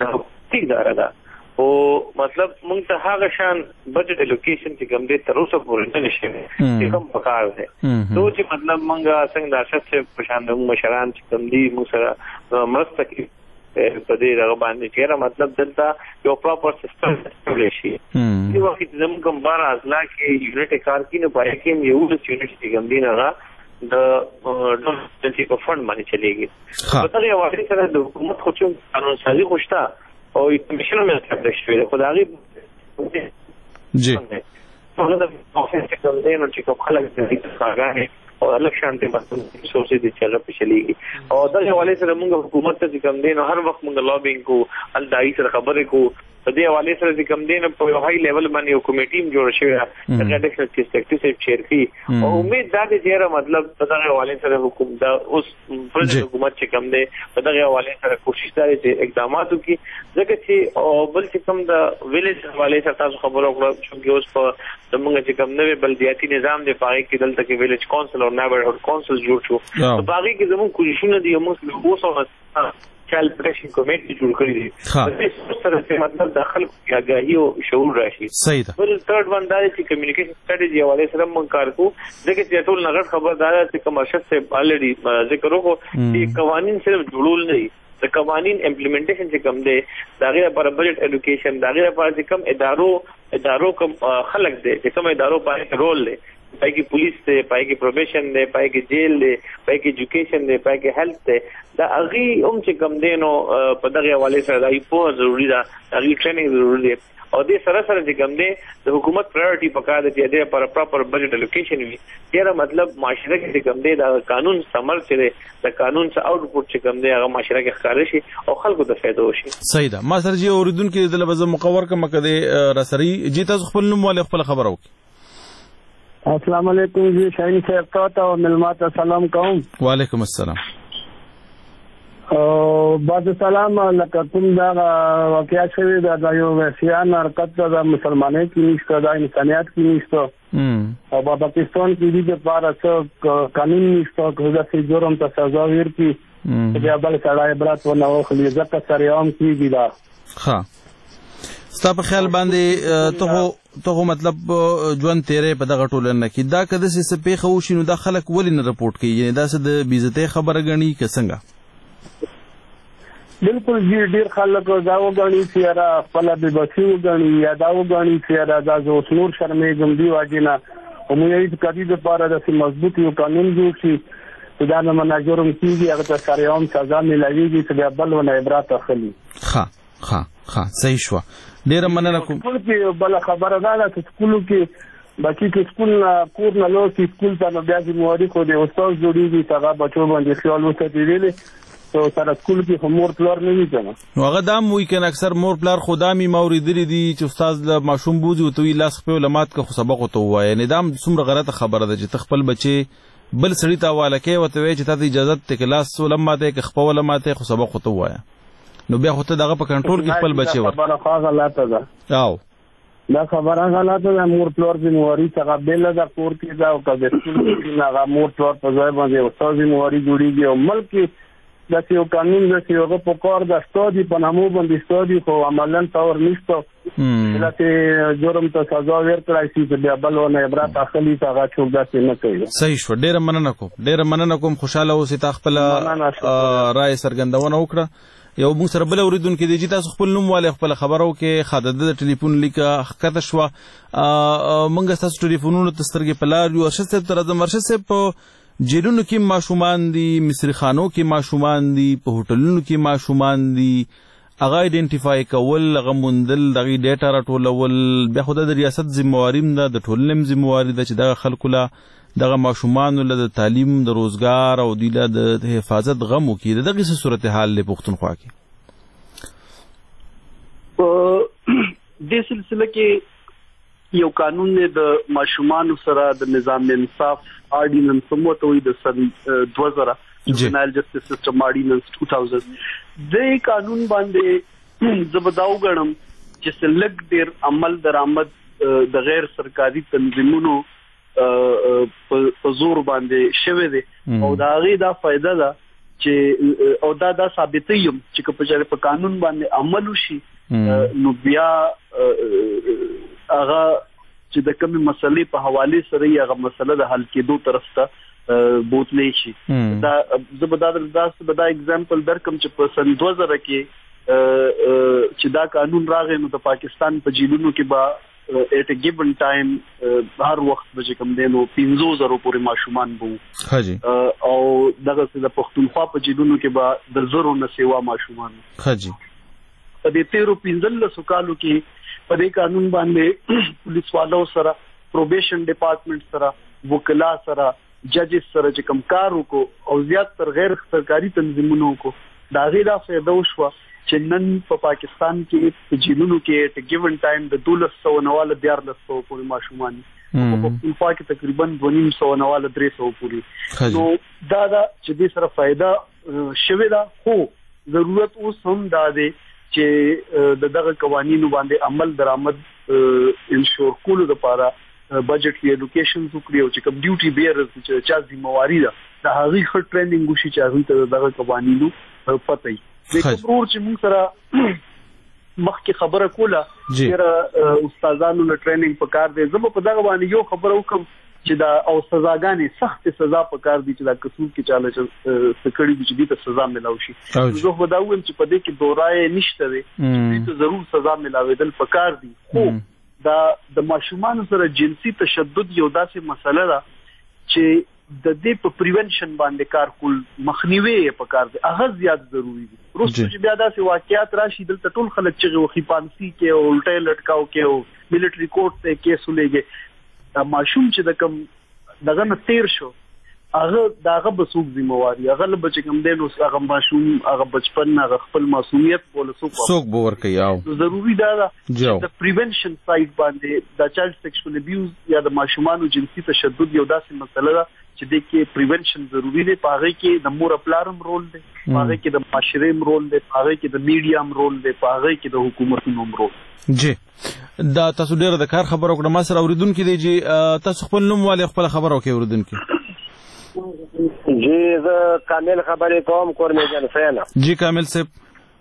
دا او مطلب موږ ته هغه شان بجټ الوکیشن چې کوم دې تر اوسه پورې نه نشي چې کوم پکار دی نو چې مطلب موږ څنګه د ارشد صاحب په شان د مشران چې کوم دي موږ سره مرسته کوي په دې هغه باندې چې مطلب دلته یو پراپر سیستم جوړ شي چې وخت زموږ کوم بار ازلا کې یونټ کار کې نه پای کې یو د یونټ چې کوم دي نه د ډونټي په فند باندې چلیږي په دغه وخت سره د حکومت خو چې قانون سازي خوشته او کمیشن مې تابع شوی خدای جی هغه د افیس کې کوم دی نو چې کوم خلک دې څنګه او الکشن ته مسؤل سوسي دي چې هغه پېښلېږي او دغه حواله سره موږ حکومت ته کوم دی نو هر وخت موږ لابینګ کو الدای سره خبرې کو په دې حواله سره کوم دی نو په هاي لیول باندې یو کمیټي جوړ شوی دا ډیکشن چې سیکریټری چیر کی او امید دا دې چې مطلب په دغه حواله سره حکومت دا اوس پرځ حکومت چې کوم دی په دغه حواله سره کوشش کوي چې اقدامات وکړي ځکه چې او بل چې کوم د ویلیج حواله سره تاسو خبرو کړو چې اوس په زموږ چې کوم نوې بلدیاتي نظام دی پاره کې دلته کې ویلیج کونسل او نیبرهډ کونسل جوړ شو په باقي کې زموږ کوششونه دي موږ له چایلډ پروټیکشن کمیټي جوړ کړی دي سره مطلب داخل آگاهی او شعور راشي صحیح ده بل ثird one دا چې کمیونیکیشن سټریټجی حواله سره موږ کار کوو ځکه چې ټول نګړ خبردار چې کمرشل سے الریډي ذکر وکړو چې قوانين صرف جوړول نه دي د قوانين امپلیمنټیشن چې کوم دی دا غیر پر بجټ ایډوکیشن دا غیر پر چې کوم ادارو کوم خلق دي چې کوم ادارو باندې رول لري پای کې پولیس ته پای کې پروبیشن دی پای کې جیل دی پای کې ایجوکیشن دی پای کې هیلث دی دا اغي چې کوم دینو په دغه حواله سره دای په ضروری ده اغي ټریننګ ضروری دی او دې سره سره چې کوم دی د حکومت پرایورټي پکاره دی چې پر پراپر بجټ الوکیشن وي دا مطلب معاشره کې کوم دی دا قانون سمر چې د قانون څخه اوټپوټ چې کوم دی هغه معاشره کې ښکار شي او خلکو ته فائدہ وشي صحیح ده ما سره جی اوریدونکو د لبز مقور کما کده رسري جی تاسو خپل نوم ولې خپل خبرو السلام علیکم جی شاہین صاحب ته او ملمات سلام کوم وعلیکم السلام او بعد سلام لکه کوم دا واقعیا شوی دا یو وسیان حرکت دا مسلمانۍ کې نشته دا انسانيت کې نشته او په پاکستان کې دې لپاره څه قانون نشته چې د جرم ته سزا ورکړي چې بل سره عبرت ونه واخلي ځکه سره عام کیږي دا ها ستا په خیال باندې ته مطلب ژوند تیرې په دغه ټولنه کې دا کده څه پیښه وشي نو دا خلک ولې نه رپورټ کوي یعنی دا څه د بیزته خبره غني که څنګه بالکل جی ډیر خلک دا وګڼي چې را خپل به بچي وګڼي یا دا وګڼي چې را د نور شرمې ګمدي واجینا او موږ یې کدي د پاره د مضبوط یو قانون جوړ شي دا نه مناجرم کیږي هغه ته سره هم سزا ملایږي چې بل ونه عبرت اخلي ها صحیح شو ډیر مننه کوم سکول کې بل خبره ده چې سکول کې بچی کې سکول کور نه لو چې سکول ته بیا د مواري کو د استاد جوړیږي هغه بچو باندې خیال وساتي ویلې تو سره سکول کې مور پلار نه وي کنه نو هغه دام وی کنه اکثر مور پلار خدامي موریدري دي چې استاد له ماشوم بوزي او توي لاس په علماء کا خو سبق تو وای نه دام څومره غلطه خبره ده چې تخپل بچي بل سړی ته حواله کوي او ته چې ته اجازه ته کلاس علماء ته کې خپل علماء ته خو سبق تو وای نو بیا خو ته دغه په کنټرول کې خپل بچي ور خبره غلطه ده او دا خبره غلطه ده مور پلار د مواري څخه بل د کور کې دا او کله سکول کې هغه مور پلار په ځای باندې استاد مواري جوړیږي او ملک دا یو قانون د یو په کار د استادي په نامو باندې استادي خو عملاً تور نشته چې جرم ته سزا ورکړای شي چې بیا بلونه عبرت اخلي هغه څوک داسې نه کوي صحیح شو ډیر مننه کوم خوشاله اوسې تا خپل رائے څرګندونه وکړه یو موږ سره بل اوریدونکو دی چې تاسو خپل نوم والي خپل خبرو کې خاطر د ټلیفون لیکه حقیقت شو موږ تاسو ټلیفونونو تسترګې په لار یو ارشد صاحب تر د مرشد صاحب په جیلونو کې ماشومان دي مصری خانو کې ماشومان دي په هوټلونو کې ماشومان دي هغه ایډنټیفای کول هغه موندل دغه ډیټا راټولول بیا خو د ریاست ذمہواریم ده د ټولنې ذمہواری ده چې دغه خلکو له دغه ماشومان له د تعلیم د روزګار او د حفاظت غم وکړي دغه څه صورتحال له پښتونخوا کې په دې سلسله کې یو قانون دی د ماشومان سره د نظام انصاف آرډیننس سموتوي د سن 2000 جنرال جسټس سیستم آرډیننس 2000 د قانون باندې زبداو غړم چې سلګ ډیر عمل درآمد د غیر سرکاري تنظیمونو په زور باندې شوه دي او دا غي دا فائدہ ده چې او دا ثابتې یم چې په قانون باندې عمل وشي نو بیا هغه چې د کومې مسلې په حواله سره هغه مسله د حل کېدو طرف ته بوتلې شي دا زبدا اگزامپل درکم چې په سن 2000 کې چې دا قانون راغی نو د پاکستان په جیلونو کې با at a given time هر وخت به کوم دینو 500 پورې ماشومان وو حاجی او دغه د پښتونخوا په جیلونو کې با د زرو نه سیوا ماشومان حاجی په دې 13 کالو کې په دې قانون باندې پولیس والو سره پروبیشن ډپارټمنټ سره وکلا سره ججز سره چې کوم کار وکړو او زیات تر غیر سرکاري تنظیمونو کو دا غیدا فائدہ وشو چې نن په پاکستان کې په جیلونو کې ټ ګیون ټایم د 1200 نواله 1400 پورې ماشومان په پښتونخوا کې تقریبا 200 نواله 300 پورې نو دا چې دې سره فائدہ شوه دا خو ضرورت اوس هم دا دی چې دغه قوانینو باندې عمل درآمد انشور کولو لپاره بجټ کې ایډوکیشن وکړي او چې کوم ډیوټي بیرز چې چا ذمہواری ده دا هغه خر ټریننګ وشي چې هغه ته دغه قوانینو پته وي د کومور چې موږ سره مخکې خبره کوله چې استادانو له ټریننګ په کار دی زه په دغه باندې یو خبره وکم چې دا او سزاګانې سخت سزا په کار دي چې دا قصور کې چاله سکړی دي چې د سزا ملاوي شي زه خو دا وایم چې په دې کې دورای نشته وي چې ته ضرور سزا ملاوي دل په کار دي خو دا د ماشومان سره جنسي تشدد یو داسې مسله ده چې د دې په پریونشن باندې کار کول مخنیوي په کار دي هغه زیات ضروری دي روسو چې بیا داسې واقعیات راشي دلته ټول خلک چې وخی پانسي کې او الټه لټکاو کې او ملټری کورټ ته کیس ولېږي ماشوم چې د کوم دغه نه تیر شو هغه دغه بسوک ذمہواری هغه له بچ کوم دینو هغه ماشوم هغه بچپن هغه خپل معصومیت بوله سوک باور کوي او ضروری دا د پریونشن سایډ باندې د چایلډ سیکشوال ابیوز یا د ماشومانو جنسي تشدد یو داسې مسله ده چې د کې پریونشن ضروری دی پاره کې د مور پلارم رول دی پاره کې د معاشرم رول دی پاره کې د میډیام رول دی پاره کې د حکومتونو رول جی دا تاسو ډیره د کار خبرو کړه ما سره اوریدونکو دی چې تاسو خپل نوم والي خپل خبرو کې اوریدونکو جی زه کامل خبرې کوم کورنۍ جان فینا جی کامل صاحب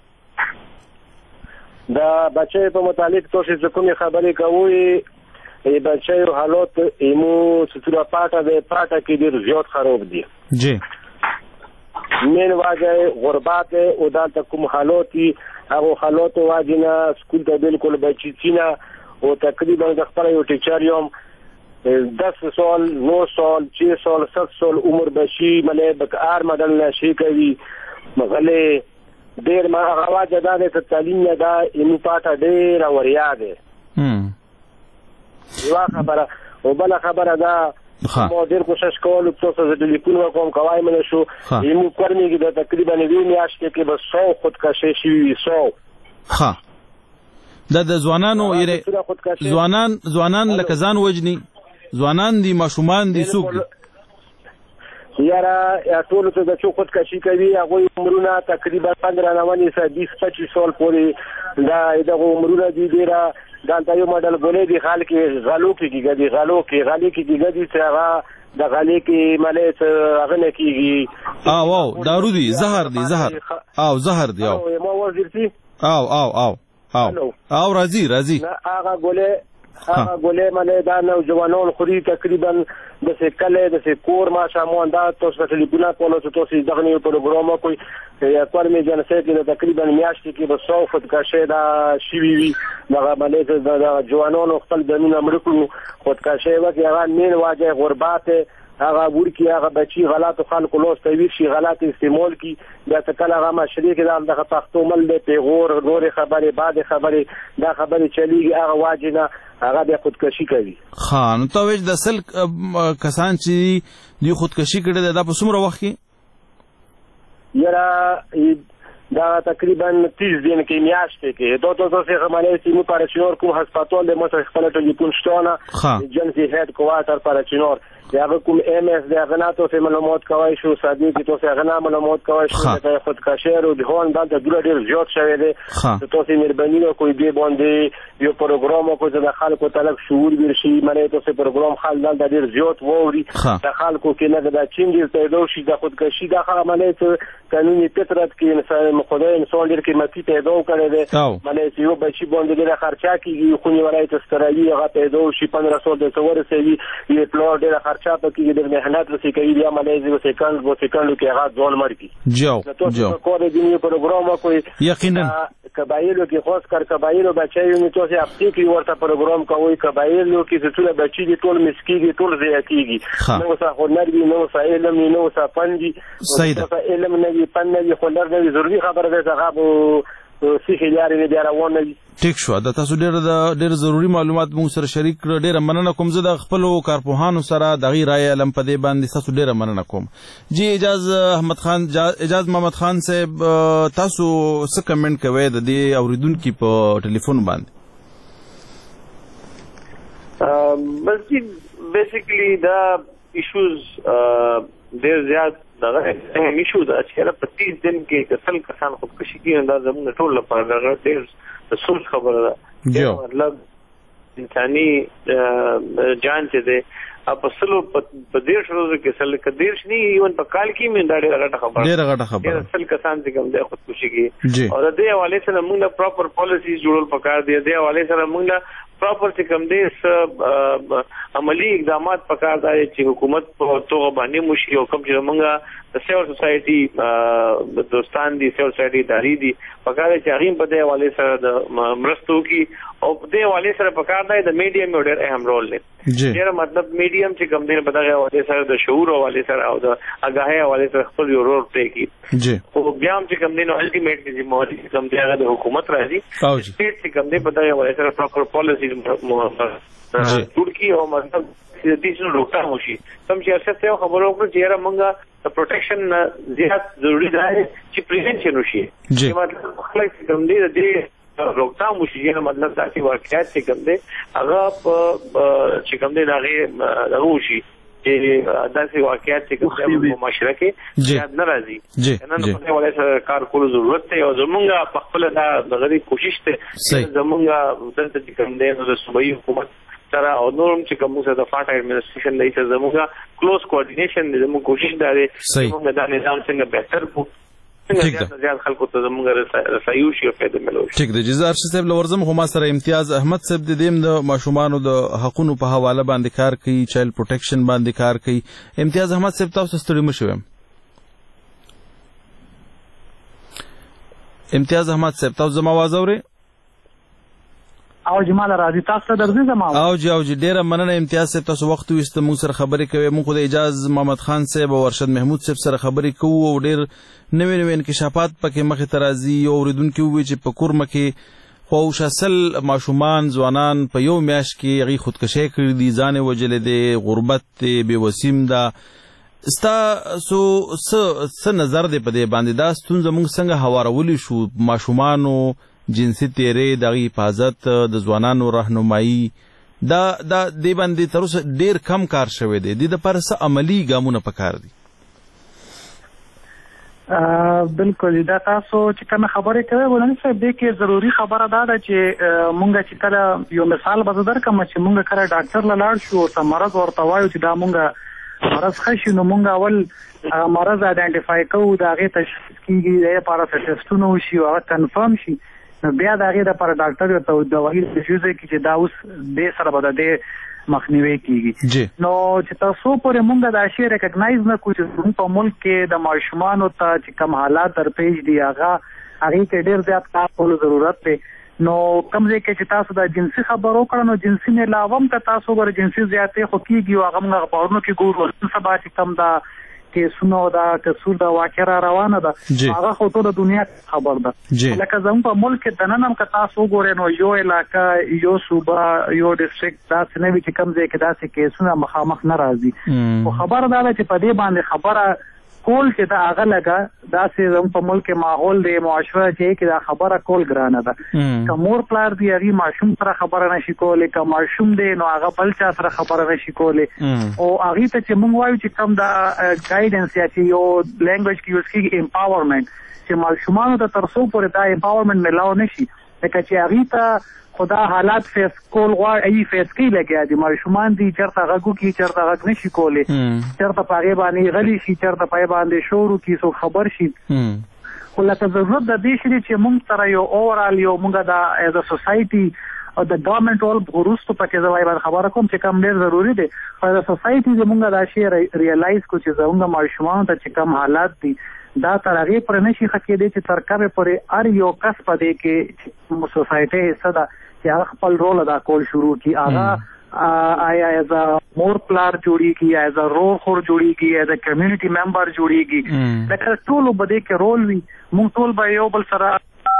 دا بچي په متعلق تاسو کومې خبرې کوئ ای بچي حالات ایمو ستوره پاټه کې ډیر زیات خراب دي جی من واجه غربت او دلته کوم حالاتي هغه حالات واجنه سکول ته بالکل بچینا او تقریبا د خپل یو ټیچر یم 10 سال 9 سال 6 سال 7 سال عمر بشي مله بکار مدل نشي کوي مغله ډیر ما هغه واجه د تعلیم نه دا اینو پاټه ډیر اوریا ده یو خبره او بل خبره دا ما ډیر کوشش کوم چې د ټلیفون وکوم کوای مله شو یمو کورنۍ د تقریبا وی میاشتې کې بس 100 خودکشي شي 100 ها د ځوانانو یې ځوانان لکه ځان وجني ځوانان دي ماشومان دي سوق یاره یا ټول ته د خودکشي کوي هغه عمرونه تقریبا 15 20 25 سال پورې دا دغه عمرونه دي ډیره دا یو ماډل بولې دي خلک غلو کې غالي چې هغه د غالي کې ملې هغه نه کیږي واو دارو دي زهر دي زهر دي او ما ورځي او راځي هغه بولې هغه ګولې مله دا نوجوانان خوري تقریبا د سکله د سکور ما شامون دا تاسو په ټلیفون په لاسو تاسو دغه نیو پروګرام کوي یا پر می جنسه کې تقریبا میاشتې کې به 100 فوټ کاشه دا شي وی دغه مله د جوانانو خپل دنونه مړکو خود کاشه وکي هغه مين واجه غربات هغه ورکی هغه بچي غلط خلکو لوس تویر شي غلط استعمال کی دا تکل هغه مشري کې دغه پښتو مل د پیغور نور خبره بعد خبره دا خبره چلیږي هغه واجنه هغه د خودکشي کوي. خان ته وځ د سل کسان چې دی خودکشي کړي دا په څومره وخت کې یاره دا تقریبا 30 دن کې میاشتې کې دوه څه غمانه چې مو پارچنور کوم هسپتال د مصر خپل ټلیفون شتونه جنسي هډ کوارټر پارچنور دغه کوم ام اس دغه نه تاسو معلومات کوي شو سادي کې تاسو هغه نه معلومات کوي شو د خودکشي او د هون د ډیر زیات شوی دی تاسو مهرباني کوئ دی باندې یو پروګرام کو چې د خلکو طلب شعور ورشي مله تاسو پروګرام خلک د ډیر زیات ووري د خلکو کې نه د چینج پیدا شي د خودکشي د عملیات قانوني فطرت کې انسان خدای انسان ډیر قیمتي پیدا کړی دی مله چې یو بچي باندې ډیر خرچه کیږي خو نیولای تسترایي هغه پیدا شي 1500 د څور سوي یو پلان ډیر خرچه پکې د مهنت وسې کوي بیا مله چې سکند کې هغه ځون مرګي جو کور دی یو پروګرام کوي یقینا قبایلو کې خاص کر قبایلو بچایو نو تاسو اپټیک ورته پروګرام کوي قبایلو کې ټول بچي دي ټول مسکیږي ټول زیاتیږي نو څه هنر دی نو څه علم نو څه پندي څه علم نه دی پند نه هنر نه ضروري خبره ده هغه سیخي لري نه روان دي. ټیک شو دا تاسو ډېر ضروری معلومات مو سره شریک کړ ډېر مننه کوم زه د خپل کارپوهانو سره د غیر رائے علم په دې باندې تاسو ډېر مننه کوم. جی اجاز محمد خان صاحب تاسو څه کمنټ کوئ د دې اوریدونکو په ټلیفون باندې؟ بس بیسیکلی دا ایشوز ډېر زیات دغه ایشو دا چې په 30 دن کې کسل کسان خودکشي کوي دا زموږ ټول لپاره ډېر د سوچ خبره ده مطلب انساني جان چې ده په سلو په ډیر شروع کې سل کډیر شنی ایون په کال کې مې دا ډېر غټه خبره سل کسان چې کوم د خودکشي کوي او د دې حواله سره موږ پراپر پالیسیز جوړول پکار دي د حواله سره موږ پراپر چې کوم دي عملی اقدامات پکار دي چې حکومت په توګه باندې مشي او کوم چې موږ د سیول سوسایټي دوستان دي سیول سوسایټي اداري دي پکار دي چې هغه په دې حواله سره د مرستو کې او په دې حواله سره پکار دي د میډیم ډېر اهم رول لري ډېر مطلب میډیم چې کوم دي په دغه حواله سره د شعور حواله سره او د اگاهي حواله سره خپل یو رول پلی کوي جی او بیا هم چې کوم دي نو الټیمیټلی چې موري کوم دي هغه د حکومت راځي سټیټ چې کوم دي په دغه حواله سره پراپر پالیسی ترکی او مطلب د دې څخه روکثا وشي کوم چې اکثر څه خبرو کوي چې موږ پروټیکشن زیات ضروری ده چې پریونشن وشي مطلب خلک کوم دي د روکثا وشي مطلب دا چې واقعیت چې کوم دي هغه چې کوم دي دغه وشي چې داسې واقعیت چې کوم په معاشره کې زیات ناراضي نن په ولې سره کار کول ضرورت دی او زمونږ په خپل د غری کوشش ته زمونږ دلته چې کوم دی نو د صوبایي حکومت سره او نورم چې کوم څه د فاټ ایڈمنسټریشن لای څه زمونږ کلوز کوارډینیشن دی زموږ کوشش دا دی چې دا نظام څنګه بهتر کو زیات خلکو ته زموږ رسایو شي او فائدې ملوي. ټیک دی جزار صاحب لورزم هم سره امتیاز احمد صاحب د دیم د ماشومانو د حقونو په حواله باندې کار کوي چایلډ پروټیکشن باندې کار کوي. امتیاز احمد صاحب تاسو ستړي مشوم. امتیاز احمد صاحب تاسو زما आवाज اورئ؟ او جمال راځي تاسو درځي زما او جی ډیره مننه امتیاز صاحب تاسو وخت وست موږ سره خبرې کوي موږ د اجاز محمد خان صاحب او ارشد محمود صاحب سره خبرې کوو او ډیر نوې انکشافات پکې مخې ته راځي او اوریدونکو وی چې په کورمه کې خو شاسل ماشومان ځوانان په یو میاش کې غي خودکشي کړی دي ځان وجل دي غربت بے وسیم دا ستا سو نظر دی په دې باندې دا ستونزه موږ څنګه هوارولې شو ماشومانو جنسي تیرې د حفاظت د ځوانانو راهنمایي دا د باندې تر اوسه ډیر کم کار شوی دی د لپاره څه عملی ګامونه پکار دي؟ بالکل دا تاسو چې کوم خبرې کوي ولنه څه د کې ضروری خبره ده چې مونږ چې کله یو مثال به درکم چې مونږ کله ډاکټر لاړ شو ته مرض ورته وایو چې دا مونږ مرض خشي نو مونږ اول مرض ایڈنټیفای کوو دا غي تشخیص کیږي د لپاره ټیسټونه وشي او کنفرم شي بیا دا غي د پر ډاکټر ته دوايي تجویز کوي چې دا اوس د سره بده د مخنیوي کیږي. نو چې تاسو پورې مونږ دا شی ریکګنایز نه کوو چې په ملک کې د ماشومانو ته چې کوم حالات درپېښ دي هغه کې ډېر زیات کار کولو ضرورت دی. نو کوم ځای کې چې تاسو د جنسي خبرو کړو نو جنسي نه علاوه هم تاسو ور جنسي زیاتې خو کیږي او هغه موږ په ورونو کې ګورو سبا چې کوم دا کیسونو دا کسور دا واقعه روانه ده هغه خو ټول دنیا خبر ده. لکه زموږ په ملک کې د نن هم که تاسو وګورئ نو یو علاقه یو صوبه یو ډسټریکټ داسې نه وي چې کوم ځای کې داسې کیسونه مخامخ نه راځي. خو خبره دا ده چې په دې باندې خبره کول چې دا هغه لګه داسې زموږ په ملک کې ماحول دی معاشره چې دا خبره کول ګرانه ده. که مور پلار دی هغې ماشوم سره خبره نشي کولی، که ماشوم دی نو هغه بل چا سره خبره نشي کولی. او هغې ته چې موږ وایو چې کوم دا ګایډنس یا چې یو لینګویج کې یوز کېږي امپاورمنټ چې ماشومانو ته تر څو پورې دا امپاورمنټ میلاو نشي لکه چې هغې ته خدا حالات فیس کول غواړي ای فیس کې لګیا دي ماشومان دي چرته غږو کې چرته غږ نشي کولی چرته پاغه باندې غلی شي چرته پای باندې شروع کی سو خبر شي. خو لکه ضرورت د دې شي چې موږ سره یو اوورال یو موږ د ایز ا سوسایټي او د ګورنمنت ول غروستو پکې زوای باندې خبره کوم چې کوم ډیر ضروری دی په سوسایټي چې موږ دا شی ریالایز کو چې زموږ ماشومان ته چې کوم حالات دي دا تر هغه پر نشي خکې دي چې ترکه پرې ار یو کس پدې کې سوسایټي حصہ ده چې هغه خپل رول ادا کول شروع کی هغه آیا ایز ا مور پلار جوړیږي ایز ا رول خور جوړیږي ایز ا کمیونټي ممبر جوړیږي لکه ټول بده کې رول وي موږ ټول به یو بل سره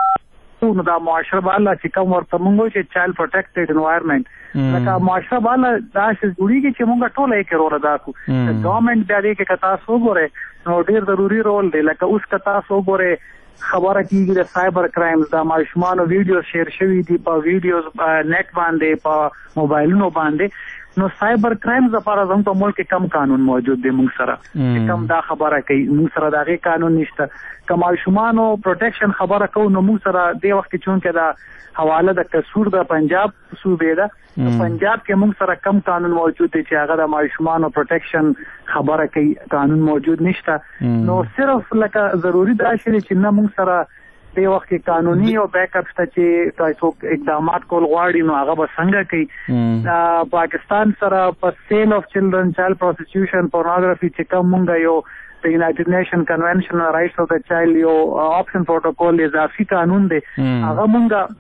نو دا معاشره بالا چې کوم ورته موږ چې چایلډ پروټیکټډ انوایرنمنت لکه معاشره بالا دا چې جوړیږي چې موږ ټول یې کې رول ادا کوو. ګورنمنت بیا دې کې کتا سو ګوره نو ډیر ضروری رول دی لکه اوس کتا سو ګوره خبره کیږي د سایبر کرایمز د ماشومانو ویډیو شیر شوی دي په ویډیوز نیټ باندې په موبایلونو باندې نو سایبر کرایمز لپاره زموږ په ملک کې کم قانون موجود دی موږ سره کم دا خبره کوي موږ سره دا غي قانون نشته که ماشومانو پروټیکشن خبره کوو نو موږ سره د وخت چونکه دا حواله د کسور د پنجاب صوبې ده پنجاب کې موږ سره کم قانون موجود دی چې هغه د ماشومانو پروټیکشن خبره کوي قانون موجود نشته نو صرف لکه ضروری دا شي چې نه موږ سره د وخت کې قانوني او بیک اپ ته چې تاسو اقدامات کول غواړي نو هغه به څنګه کوي. پاکستان سره په سیل اف چلډرن چایلډ پروسټیټیوشن پورنوګرافي چې کوم مونږ یو د یونایټډ نیشن کنونشن on رائټس اف د چایلډ یو آپشن پروتوکول اضافي قانون دی هغه مونږ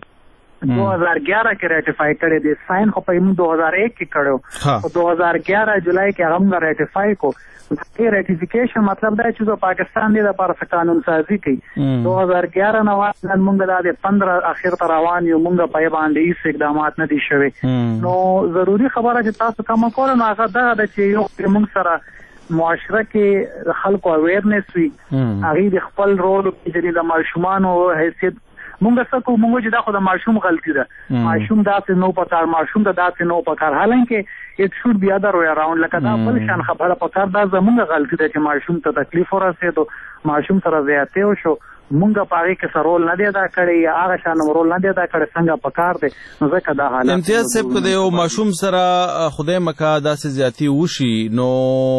2011 کې ریټیفای کړی دی ساين خو په 2001 کې کړو او 2011 جولای کې هغه موږ ریټیفای کو. کې ریټیفیکیشن مطلب دا چې پاکستان دې لپاره قانون سازي کوي 2011 نو نن موږ د 15 اخر ته روان یو موږ په باندې هیڅ اقدامات نه دي شوي. نو ضروری خبره چې تاسو کوم کول نو هغه دا چې یو موږ سره معاشره کې خلکو اویرنس وي هغه د خپل رول کې د ماشومانو حیثیت مونږ څه کوو مونږ چې دا خو د ماشوم غلطي ده ماشوم داسې نو پکار ماشوم ته داسې نو پکار حالانکه it should be other way around لکه دا بل شان خبره پکار دا زمونږ غلطي ده چې ماشوم ته تکلیف ورسېدو ماشوم سره زیاتې وشو مونږ په هغه کې سرول نه دی ادا کړی یا هغه شان رول نه دی ادا کړی څنګه پکار دی نو ځکه دا حالت امتیاز صاحب کده یو ماشوم سره خدای مکا داسې زیاتی وشي نو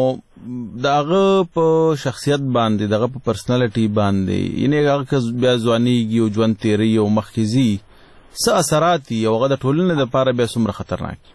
داغه په شخصیت باندې دغه په پرسنالټي باندې ینه هغه بیا ځوانيږي او ژوند تیری او مخکزي څه اثرات او هغه د ټولنې لپاره به څومره خطرناک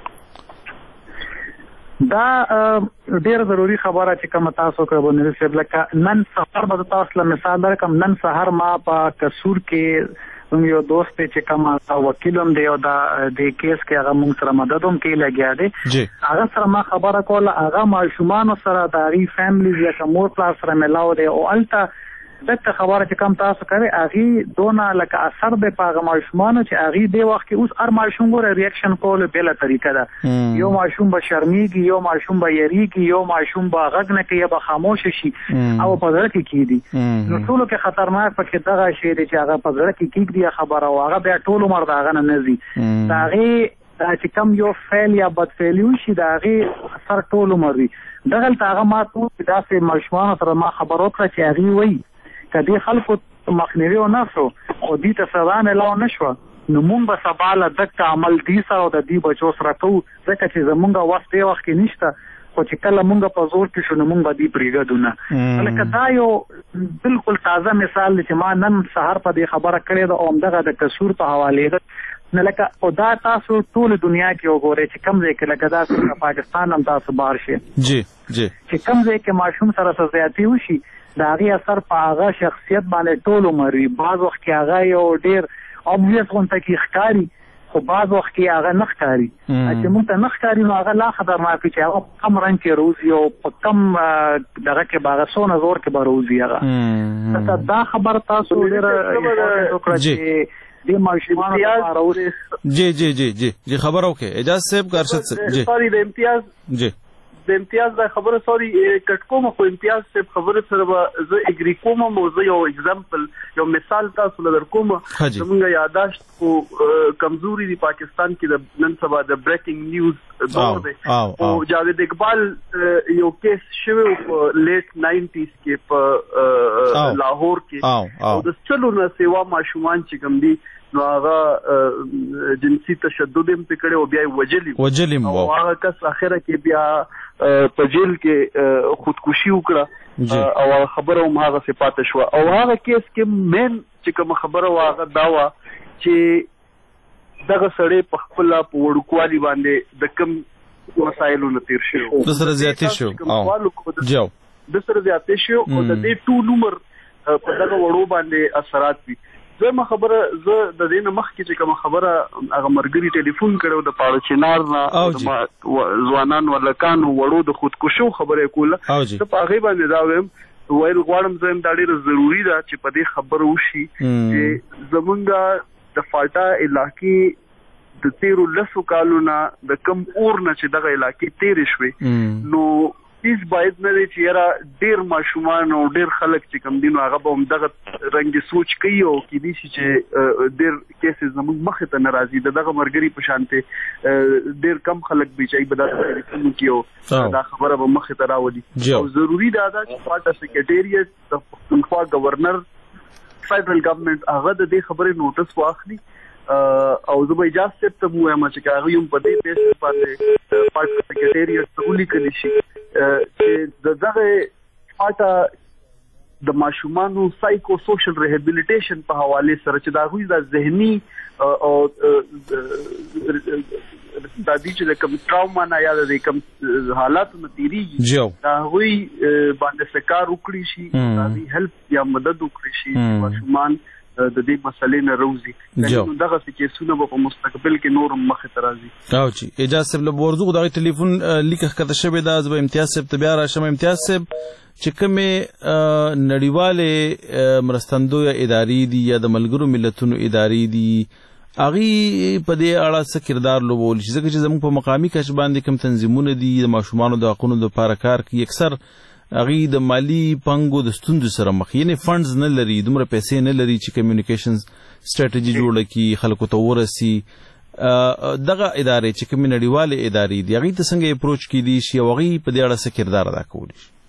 دا ډیر ضروری خبره چې کوم تاسو کوو نو لکه نن سحر به تاسو له مثال درکم نن سحر ما په کسور کې یو دوست چې کوم وکیلوم دی او دا د کیس کې هغه موږ سره مددوم کې لګیا دی هغه سره ما خبره کوله هغه ماشومان سره د ری فیملی یا کومور پلاس سره ملاو دی او الته دغه خبره چې کوم تاسو کوي هغه دونه لکه اثر به پاغه ماشومان چې هغه دی وخت کې اوس هر ماشوم ګوره ریاکشن کول بل طریقه ده یو ماشوم به شرمېږي یو ماشوم به یریږي یو ماشوم به غږ نه کوي به خاموش شي او په ځړ کې کیدی نو ټول کې خطرناک پکې دغه شی دی چې هغه په ځړ کې کیږي خبره او هغه بیا ټول عمر دا غنه نزي دا هغه چې کوم یو فعل یا بد فعل شي دا هغه اثر ټول عمر وي دغه هغه ما ته داسې ماشومان سره ما خبرو کړ چې هغه وایي کدی خلکو مخنیوي او نشو او دې ته سزا نه لاو نشو نو مونږ به سبا له دغه عمل دي سره او د دې بچو سره کوو ځکه چې زمونږ وخت یې وخت نشته خو چې کله مونږ په زور کې شو نو مونږ به دې پرېږدو نه. لکه دا یو بالکل تازه مثال دی چې ما نن سهار په دې خبره کړې ده او همدغه د کسور په حوالې ده. نه لکه او دا تاسو ټول دنیا کې وګورئ چې کوم ځای کې لکه داسې پاکستان هم تاسو بار شي چې کوم ځای کې ماشوم سره څه زیاتې وشي د هغې اثر په هغه شخصیت باندې ټول عمر وي. بعض وخت کې هغه یو ډېر obvious غونته کې ښکاري خو بعض وخت کې هغه نه ښکاري. چې موږ ته نه ښکاري نو هغه لا خطرناک وي چې هغه په کم رنګ کې روزي او په کم دغه کې به هغه څونه زور کې به روزي هغه. دا خبر تاسو ډېره وکړه چې دې ماشومانو لپاره اوس جی خبر وکړئ اجازه صاحب ارشد صاحب. سوري د امتیاز دا خبره سوري کټ کوم خو امتیاز صاحب خبره سره به زه اګری کوم موضوع یو اگزامپل یو مثال تاسو لر کوم. زموږ یاداشت خو کمزوري دی پاکستان کې د نن سبا د بریکینګ نیوز دور دی او جاوید اقبال یو کیس شوی په لیټ 90s کې په لاهور کې او د چلو نه سیوا ماشومان چې کوم دي نو هغه جنسي تشدد هم پکړه او بیا وجلی او هغه کس اخره کې بیا په جیل کې خودکشي وکړه او خبره هم هغه صفات شو او هغه کیس کې مین چې کوم خبره واغه داوا چې دغه سړی په خپل په وړوکوالي باندې د کم مسایلو نتیر شو د سره زیاتې شو د سره زیاتې شو او د دې ټول عمر په دغه وړو باندې اثرات وي. زما خبره زه د دې نه مخکې چې کوم خبره هغه مرګري ټلیفون کړو د پاړو چنار نه ځوانان ولکانو وړو د خودکشو خبره کوله ته په هغه باندې دا ویم ویل غواړم زم دا ډیره ضروری ده چې په دې خبره وشي چې زمونږ د فالټا علاقې د 13 کالو نه د کم اور نه چې دغه علاقې تیر شوي نو هیڅ باید نه دی چې یاره ډېر ماشومان او ډېر خلک چې کوم دي نو هغه به همدغه رنګ سوچ کوي او کیدای شي چې ډېر کیسز زموږ مخې ته نه راځي دغه مرګري په شانته ډېر کم خلک به چې به دا ټلیفون کوي دا خبره به مخې ته راوړي او ضروری ده چې پارټ سیکریټریټ د پښتونخوا گورنر فدرال ګورنمنت هغه د دې خبرې نوټس واخلي او زه به اجازه ته وایم چې هغه یم په دې بیس باندې پارټ سیکریټریټ ته ولیکل شي چې دغه پاټه د ماشومانو سایکو سوشل ریهابیلیټیشن په حواله سره چې دا غوي د ذهني او د دې چې کوم ټراوما نه یا د کوم حالاتو نتیریږي دا غوي باندې سکار وکړي شي دا دې هیلپ یا مدد وکړي شي ماشومان د دې مسلې نه روزي دغه کیسونه په مستقبل کې نور مخه ترازي. او چې اجازه صاحب له ورزو دغه ټلیفون لیکه کته شوی دا زب امتیاز صاحب ته بیا راشم. امتیاز صاحب چې کومه نړیواله مرستندوی ادارې دي یا د ملګرو ملتونو ادارې دي اغي په دې اړه څه کردار لوبول شي ځکه چې زموږ په مقامی کچ باندې کوم تنظیمونه دي د ماشومان د حقوقو لپاره کار کوي اکثر اغي د مالی پنګو د ستوندو سره مخ یعنی فندز نه لري دومره پیسې نه لري چې کمیونیکیشنز سټریټجی جوړه کی خلکو ته ورسي دغه ادارې چې کوم نړیواله ادارې دي اغي ته څنګه اپروچ کیدي شي او اغي په دې اړه څه کردار ادا کولی شي.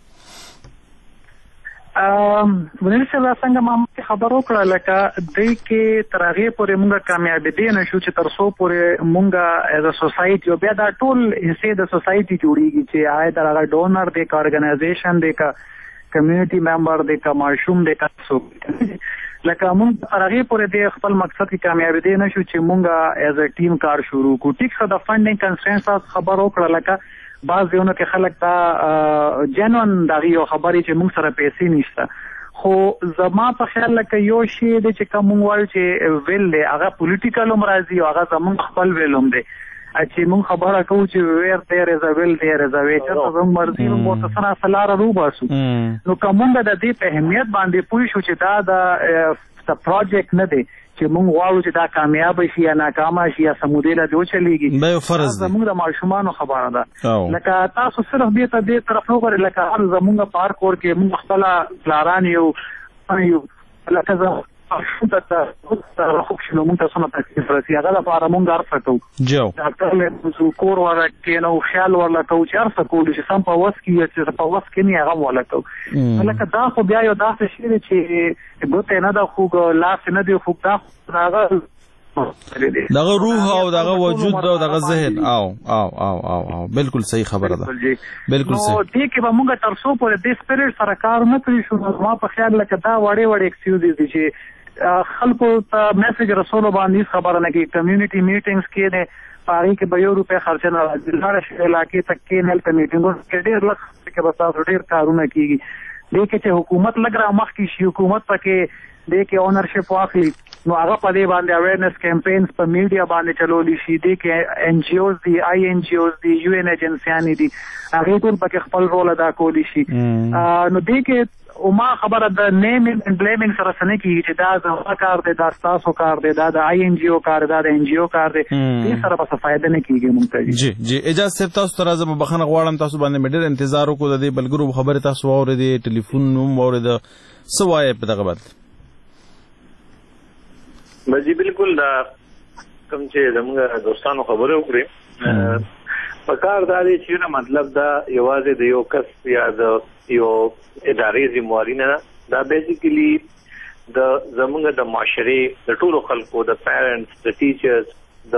ونیل څنګه څنګه ما خبرو کړه لکه دې کې ترغه پورې مونږه کامیابی دي نه شو چې ترسو پورې مونږه ایز ا سوسایټي او بیا دا ټول حصے د سوسایټي جوړیږي چې آی درغه ډونر دی کا ارګنایزیشن دی کا کمیونټي ممبر دی کا مارشوم دی کا سو لکه مونږ ترغه پورې د خپل مقصد کې کامیابی دي نه شو چې مونږه ایز ا ټیم کار شروع کو ټیک څه د فندینګ کنسټرینټس خبرو کړه لکه بعض دیونه کې خلک دا جنون دغه یو خبرې چې موږ سره پیسې نشته خو زما په خیال لکه یو شی دی چې کوم وایي چې ویل دی هغه پولیټیکل مرضی او هغه زموږ خپل ویلوم دی چې موږ خبره کوو چې ویر دیر از ویل دیر از وی چې زموږ مرضی موږ ته سره سلاره رو باسو نو کومه د دې په اهمیت باندې پوه شو چې دا د پروجیکټ نه دی چې موږ غواړو چې دا کامیاب شي یا ناکام شي یا سمودیله جو چلیږي دا یو فرض دی زموږ د ماشومانو خبره ده لکه تاسو صرف دې طرف وګورئ لکه هر زموږ پارک ور کې موږ خپل پلاران یو لکه ته خوب شنو مونږ تاسو نه تکلیف راځي هغه لپاره مونږ عرض کوو ډاکټر له کور ورکې نو خیال ورلته چې عرض کوو چې سم په وس کې چې په وس کې نه هغه ولته لکه دا خو بیا یو داسې شی چې ګوته نه دا خو لاس نه دی خو دا هغه دغه روح او دغه وجود او دغه ذهن او بالکل صحیح خبره ده بالکل صحیح. نو دې کې به موږ تر څو پورې د سپیرټ سره کار نه کوي شو ما په خیال لکه دا وړې ایکسکیوزز دي چې خلکو ته میسج رسول باندې خبره نه کوي. کمیونټي میټینګز کې نه پاري کې به €1 خرچ نه راځي لاره شي علاقې تک کې نه په میټینګونو کې ډېر لږ کې به تاسو ډېر کارونه کیږي. دې کې چې حکومت لګ را مخ کې شي حکومت پکې دې کې اونرشپ واخلي نو هغه په دې باندې اویرنس کمپاینز په میډیا باندې چلولي شي. دې کې ان جی اوز دي INGOs دي UN ایجنسیانې دي هغه ټول پکې خپل رول ادا کولی شي. نو دې کې او ما خبره د نیمینګ اند بلیمینګ سره سره کیږي چې دا زما کار دی دا تاسو کار دی دا د INGO کار دی دا د NGO کار دی دې سره به فائدہ نه کیږي مونږ ته. جی اجازه صاحب تاسو ته راځم بخښنه غواړم تاسو باندې مې ډېر انتظار وکړو د دې بلګرو خبره تاسو اورېدې ټلیفون نوم اورېد سوای په دغه بد بجی بالکل دا کوم چې زموږ دوستانو خبره وکړي پکار دا دی چې مطلب دا یوازې د یو کس یا د یو ادارې ذمہواری نه دا بیسیکلی د زموږ د معاشري د ټولو خلکو د پیرنټس د ټیچرز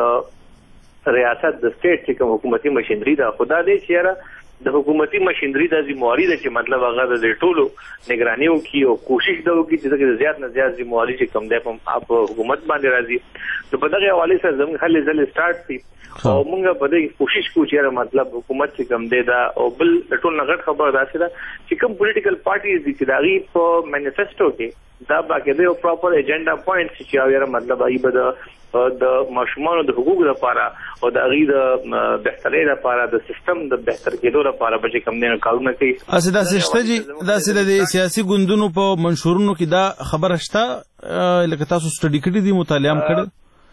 د ریاست د سټیټ چې کوم حکومتي مشینری دا خدا دې چې د حکومتي مشینری د ذمہواری د چې مطلب هغه د ټولو نگرانی وکي او کوشش دا وکي چې زیات نه زیات ذمہواری چې کم دی په حکومت باندې راځي. نو په دغه حواله سره زموږ هلې ځلې سٹارټ دي او موږ په دې کوشش کوو چې مطلب حکومت چې کم دی دا او بل ټول نغټ خبر دا چې کوم پولیټیکل پارټیز دي چې داغي په مانیفیسټو کې دا باقاعده یو پراپر ایجنډا پوینټس چې یو مطلب ای به د ماشومانو د حقوقو لپاره او د اغي د بهترۍ لپاره د سیستم د بهتر کېدو لپاره به کوم نه کارونه کوي. اسدا سشتجی دا سره د سیاسي ګوندونو په منشورونو کې دا خبره شته لکه تاسو سټډي کړی دي مطالعه کړی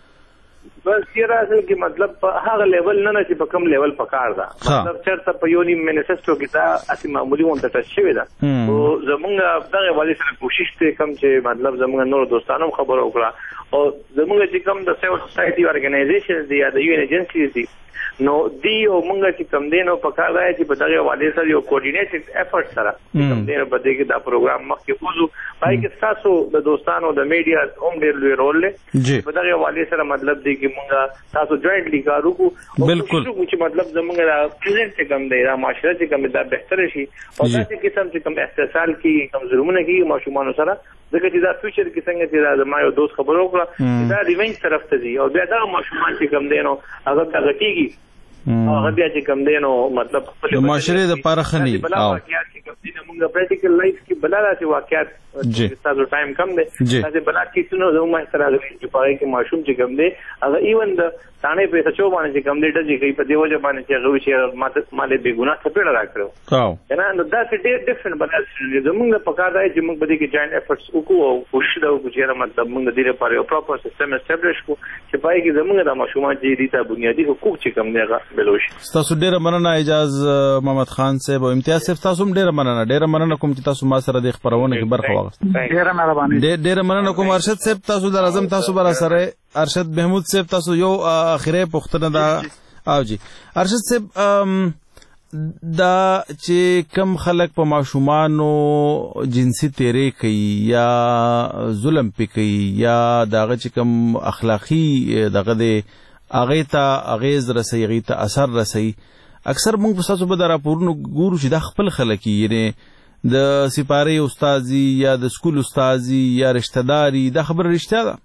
بس یې راځي چې مطلب په هغه لیول نه چې په کوم لیول پکار ده مطلب چرته په یو نیم مانیفیسټو کې دا اسی معمولی وانت ټچ شوی ده او زمونږ دغه والی سره کوشش ته کوم چې مطلب زمونږ نور دوستانو خبر وکړه او زمونږ چې کوم د سیول سوسایټي ارګنایزیشنز دي یا د UN ایجنسیز دي نو دی او مونږ چې کوم دینو پکار دی چې په دغه والی سره یو کوارډینیټډ افورت سره کوم دینو په دې کې دا پروګرام مخکې وځو پای کې تاسو د دوستانو د میډیا هم ډېر لوی رول لري په دغه والی سره مطلب دی چې مونږ تاسو جوائنټلی کار وکړو بالکل چې مطلب زمونږ د پریزنټ کوم دی دا معاشره چې کوم دا بهتر شي او دا چې قسم چې کوم احساسال کې کوم ظلمونه کې ماشومان سره ځکه چې دا فیوچر کې څنګه چې دا ما یو دوست خبرو وکړه دا ریونج طرف ته دي او بیا دا ماشومان چې کوم دینو هغه غټيږي هغه بیا چې کوم دینو مطلب خپل معاشره د پارخني او موږ پریکټیکل لایف کې بلاله چې واقعیت تاسو ټایم کم دی تاسو بلا کې څنو زموږ سره چې پاره کې ماشوم چې کم دی هغه ایون د تانه په سچو باندې چې کم دی چې کوي په دیو ځبانه چې هغه شي ماله به ګناه څپېړه راکړو کنه نو دا څه ډېر ډیفرنٹ بل زموږ په کار دی چې موږ به کې جاینټ افورټس وکړو او کوشش دا وکړو چې مطلب موږ د دې لپاره یو پراپر سیستم اسټابلیش کړو چې پای کې زموږ د ماشومان چې دي ته بنیادی حقوق چې کم دی هغه بلوش. تاسو ډېر مننه اجازه محمد خان صاحب او امتیاز صاحب تاسو ډېر مننه کوم چې تاسو ما سره د خبرونه کې برخه واغست. ډېر مننه کوم ارشد صاحب تاسو د اعظم تاسو بر سره ارشد محمود صاحب تاسو یو اخیره پوښتنه دا او جی ارشد صاحب دا چې کم خلک په ماشومانو جنسي تیری کوي یا ظلم پې کوي یا دغه چې کم اخلاقی دغه د اغه ته اغیز رسي اغه ته اثر رسي اکثر موږ په تاسو به راپورونو ګورو چې د خپل خلک یې د سپاره استادي یا د سکول استادي یا رشتہ داري دا خبر رښتیا ده.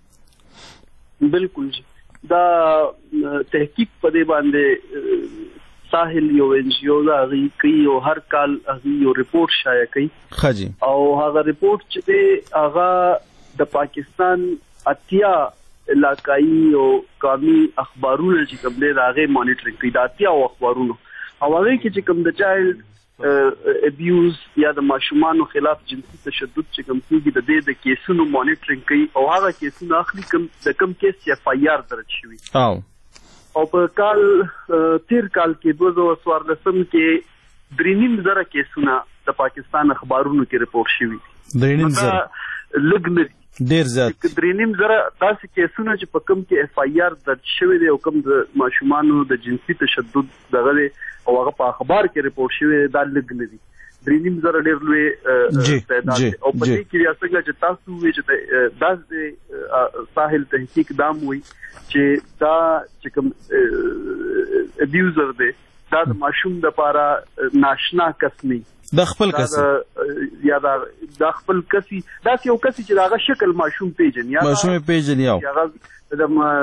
بالکل دا تحقیق په دې باندې ساحل یو NGO دا غي کوي او هر کال غي یو ریپورت شایع کوي خاجي او هغه ریپورت چې هغه د پاکستان اتیا علاقائی او قومي اخبارونه چې کوم له راغې مانیټرینګ کوي د اتیا او اخبارونو او هغه کې چې کوم د چایلډ ابیوز یا د ماشومانو خلاف جنسي تشدد چې کوم کیږي د دې د کیسونو مانیټرینګ کوي او هغه کیسونه اخلي کوم د کوم کیس FIR درج شوی او په کال تیر کال کې 2014 کې 3.5 کیسونه د پاکستان اخبارونو کې رپورټ شوی 3.5 لګنري ډیر زیات 3.5 داسې کیسونه چې په کوم کې FIR درج شوی دی او کوم د ماشومانو د جنسي تشدد دغه او هغه په اخبار کې رپورټ شوی دا لګنري 3.5 ډېر لوی تعداد او په دې کې څنګه چې تاسو وی چې داس ساحل تحقیق دام وي چې دا چې کوم ابیوزر دی دا د ماشوم د پاره ناشنا کسنی د خپل کس یا د خپل کسي دا یو کسي چې داغه شکل ماشوم پیژن یا ماشوم پیژن یا د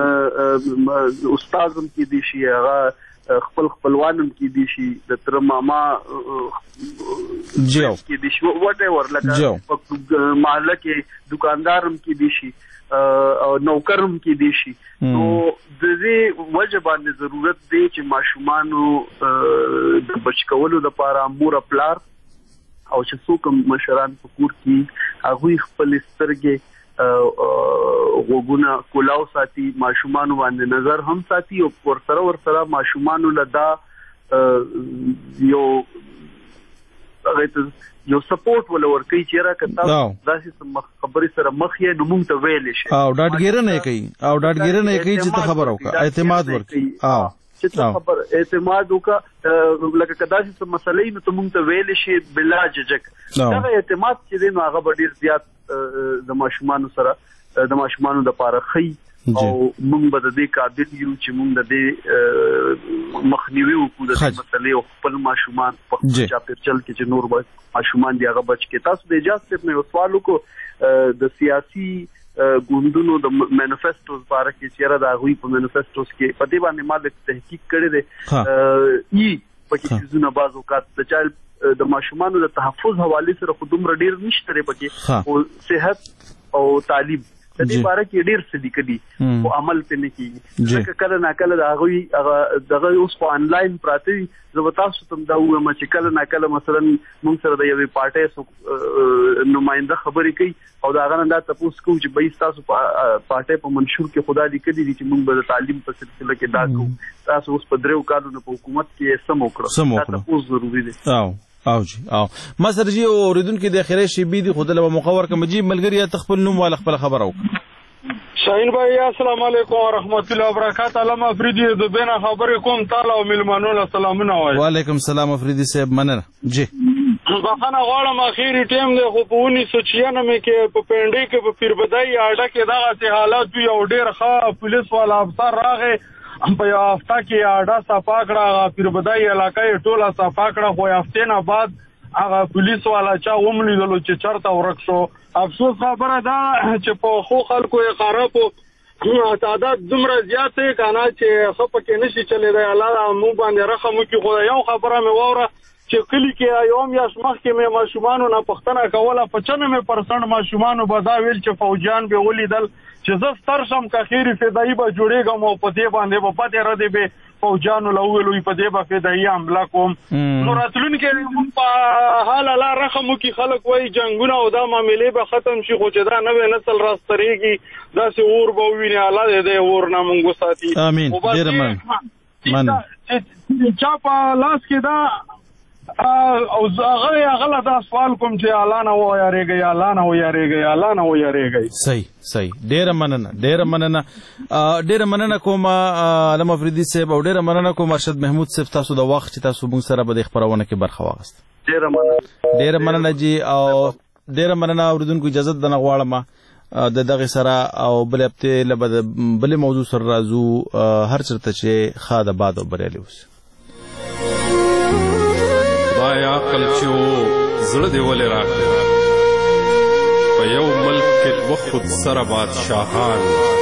استادم کې دي شي هغه خپل خپلوانم کې دي شي د تر ماما جو کې دي شي وات ایور لکه محله کې دکاندارم کې دي شي او نوکرم کې دي شي نو د دې وجه باندې ضرورت دی چې ماشومانو د بچکولو لپاره مور پلار او چې څوک مشران په کور کې هغه خپل سترګې غوګونه کولاو ساتي ماشومانو باندې نظر هم ساتي او ورسره ماشومانو لدا یو سپورټ ولور کوي چې راکته داسې خبرې سره مخ یې نو مونږ ته ویل شي او ډاډګیرنه کوي چې ته خبر وکړه اعتماد ورکړي چې خبر اعتماد وکړه لکه کدا چې مسلې نو ته مونږ ته ویل شي بلا ججک دا اعتماد چې دی نو هغه ډیر زیات د ماشومانو سره د ماشومانو د پاره خي او موږ به د دې قابل یو چې موږ د دې مخنیوي وکړو د مسلې او خپل ماشومان په چاپیرچل کې چې نور به ماشومان دی هغه بچ کې تاسو د اجازه په سوال وکړو د سیاسي ګوندونو د مانیفیسټوز لپاره کې چیرې دا غوي په مانیفیسټوز کې په دې باندې ما د تحقیق کړی دی پکې چې زونه باز وکړه د چایل د ماشومانو د تحفظ حواله سره خودم ډیر نشته پکې او صحت او تعلیم د دې باره کې ډیر څه لیکلي او عمل پنه کیږي ځکه کله ناکله دغه اوس په انلاین پراته زه تاسو ته دا وایم چې کله ناکله مثلا موږ سره د یوې پارټۍ نماینده خبرې کوي او دا غنه دا تاسو کوم چې به تاسو پارټۍ په منشور کې خدا لیکلي دي چې موږ به تعلیم په سلسله کې دا کوو تاسو اوس په درو کالونو په حکومت کې سم وکړو دا تاسو ضروري دي او ما سره جی اوریدونکو د اخیری شی بي دي خدای له مخور کوم جی ملګری تخپل نوم ولا خپل خبر او شاهین بھائی السلام علیکم ورحمت الله وبرکاتہ علامه افریدی د بنا خبرې کوم تعالی او ملمنو سلامونه وای وعلیکم السلام افریدی صاحب مننه جی بخانه غواړم اخیری ټیم دی خو په 1996 کې په پنډې کې په پیربدای اډه کې دغه حالات یو ډیر ښه پولیس والا افسر راغی په یو هفته کې اډه صفا کړه پیربدای علاقې ټوله صفا کړه خو هفته نه بعد هغه پولیس والا چا وملیدلو چې چرته ورک شو افسوس خبره ده چې په خو خلکو یې خرابو تعداد دومره زیات دی کنه چې خپه کې نشي چلیدای الله مو باندې رحم وکړي خو یو خبره مې ووره چې کلی کې یوم یا شمخ کې مې ماشومانو نه پښتنه کوله په 95% ماشومانو به دا ویل چې فوجان به ولیدل چې زه ستر شم که خیری فدایي به جوړېږم او په دې باندې به پاتې ردې به فوجانو له ویلوي په دې به فدایي حمله کوم نو راتلونکي په حال الله رحم وکړي خلک وایي جنګونه او دا معاملې به ختم شي خو چې دا نوی نسل راستریږي داسې اور به وویني الله دې اور نه مونږ وساتي امین ډېره مننه چا په لاس کې دا او هغه دا سوال کوم چې الله نه ویریږي صحیح ډېر مننه کوم علامه افریدی صاحب او ډېر مننه کوم ارشد محمود صاحب تاسو د وخت چې تاسو موږ سره به د خبرونه کې برخه واغست ډېر مننه جی او ډېر مننه اوریدونکو اجازه دنه غواړم د دغه سره او بل هفته بل موضوع سره راځو هر چرته چې خاده باد او بریالي اوس یا عقل چې و زړه دی ولې راکړه په یو ملک کې وخت سره بادشاهان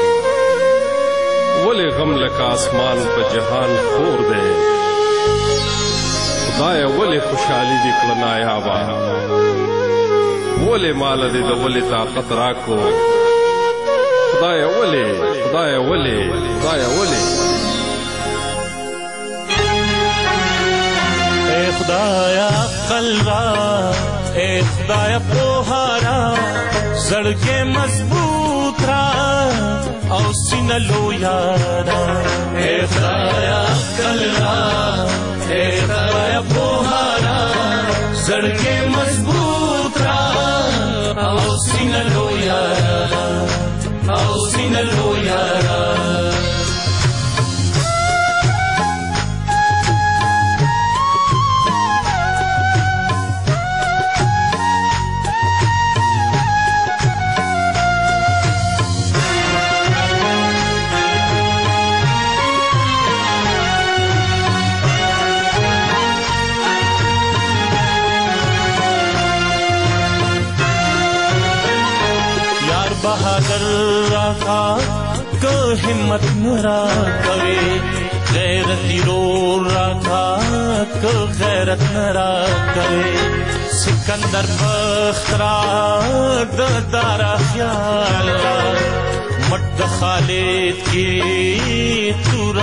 ولې غم لکه اسمان په جهان خور دی خدای ولې خوشحالي دې کړه نایابه ولې مال دې د ولې طاقت راکو خدای ولې خدایا عقل را اے خدایا پوهارا زړګې مضبوط را او سینه لویا را اے خدایا عقل را اے خدایا پوهارا زړګې مضبوط را او سینه لویا را हिम्मत न राकवे गैरती रोर राधा को गैरत न राकवे सिकंदर बख्तरा दारा ख्याल मट खालिद की तू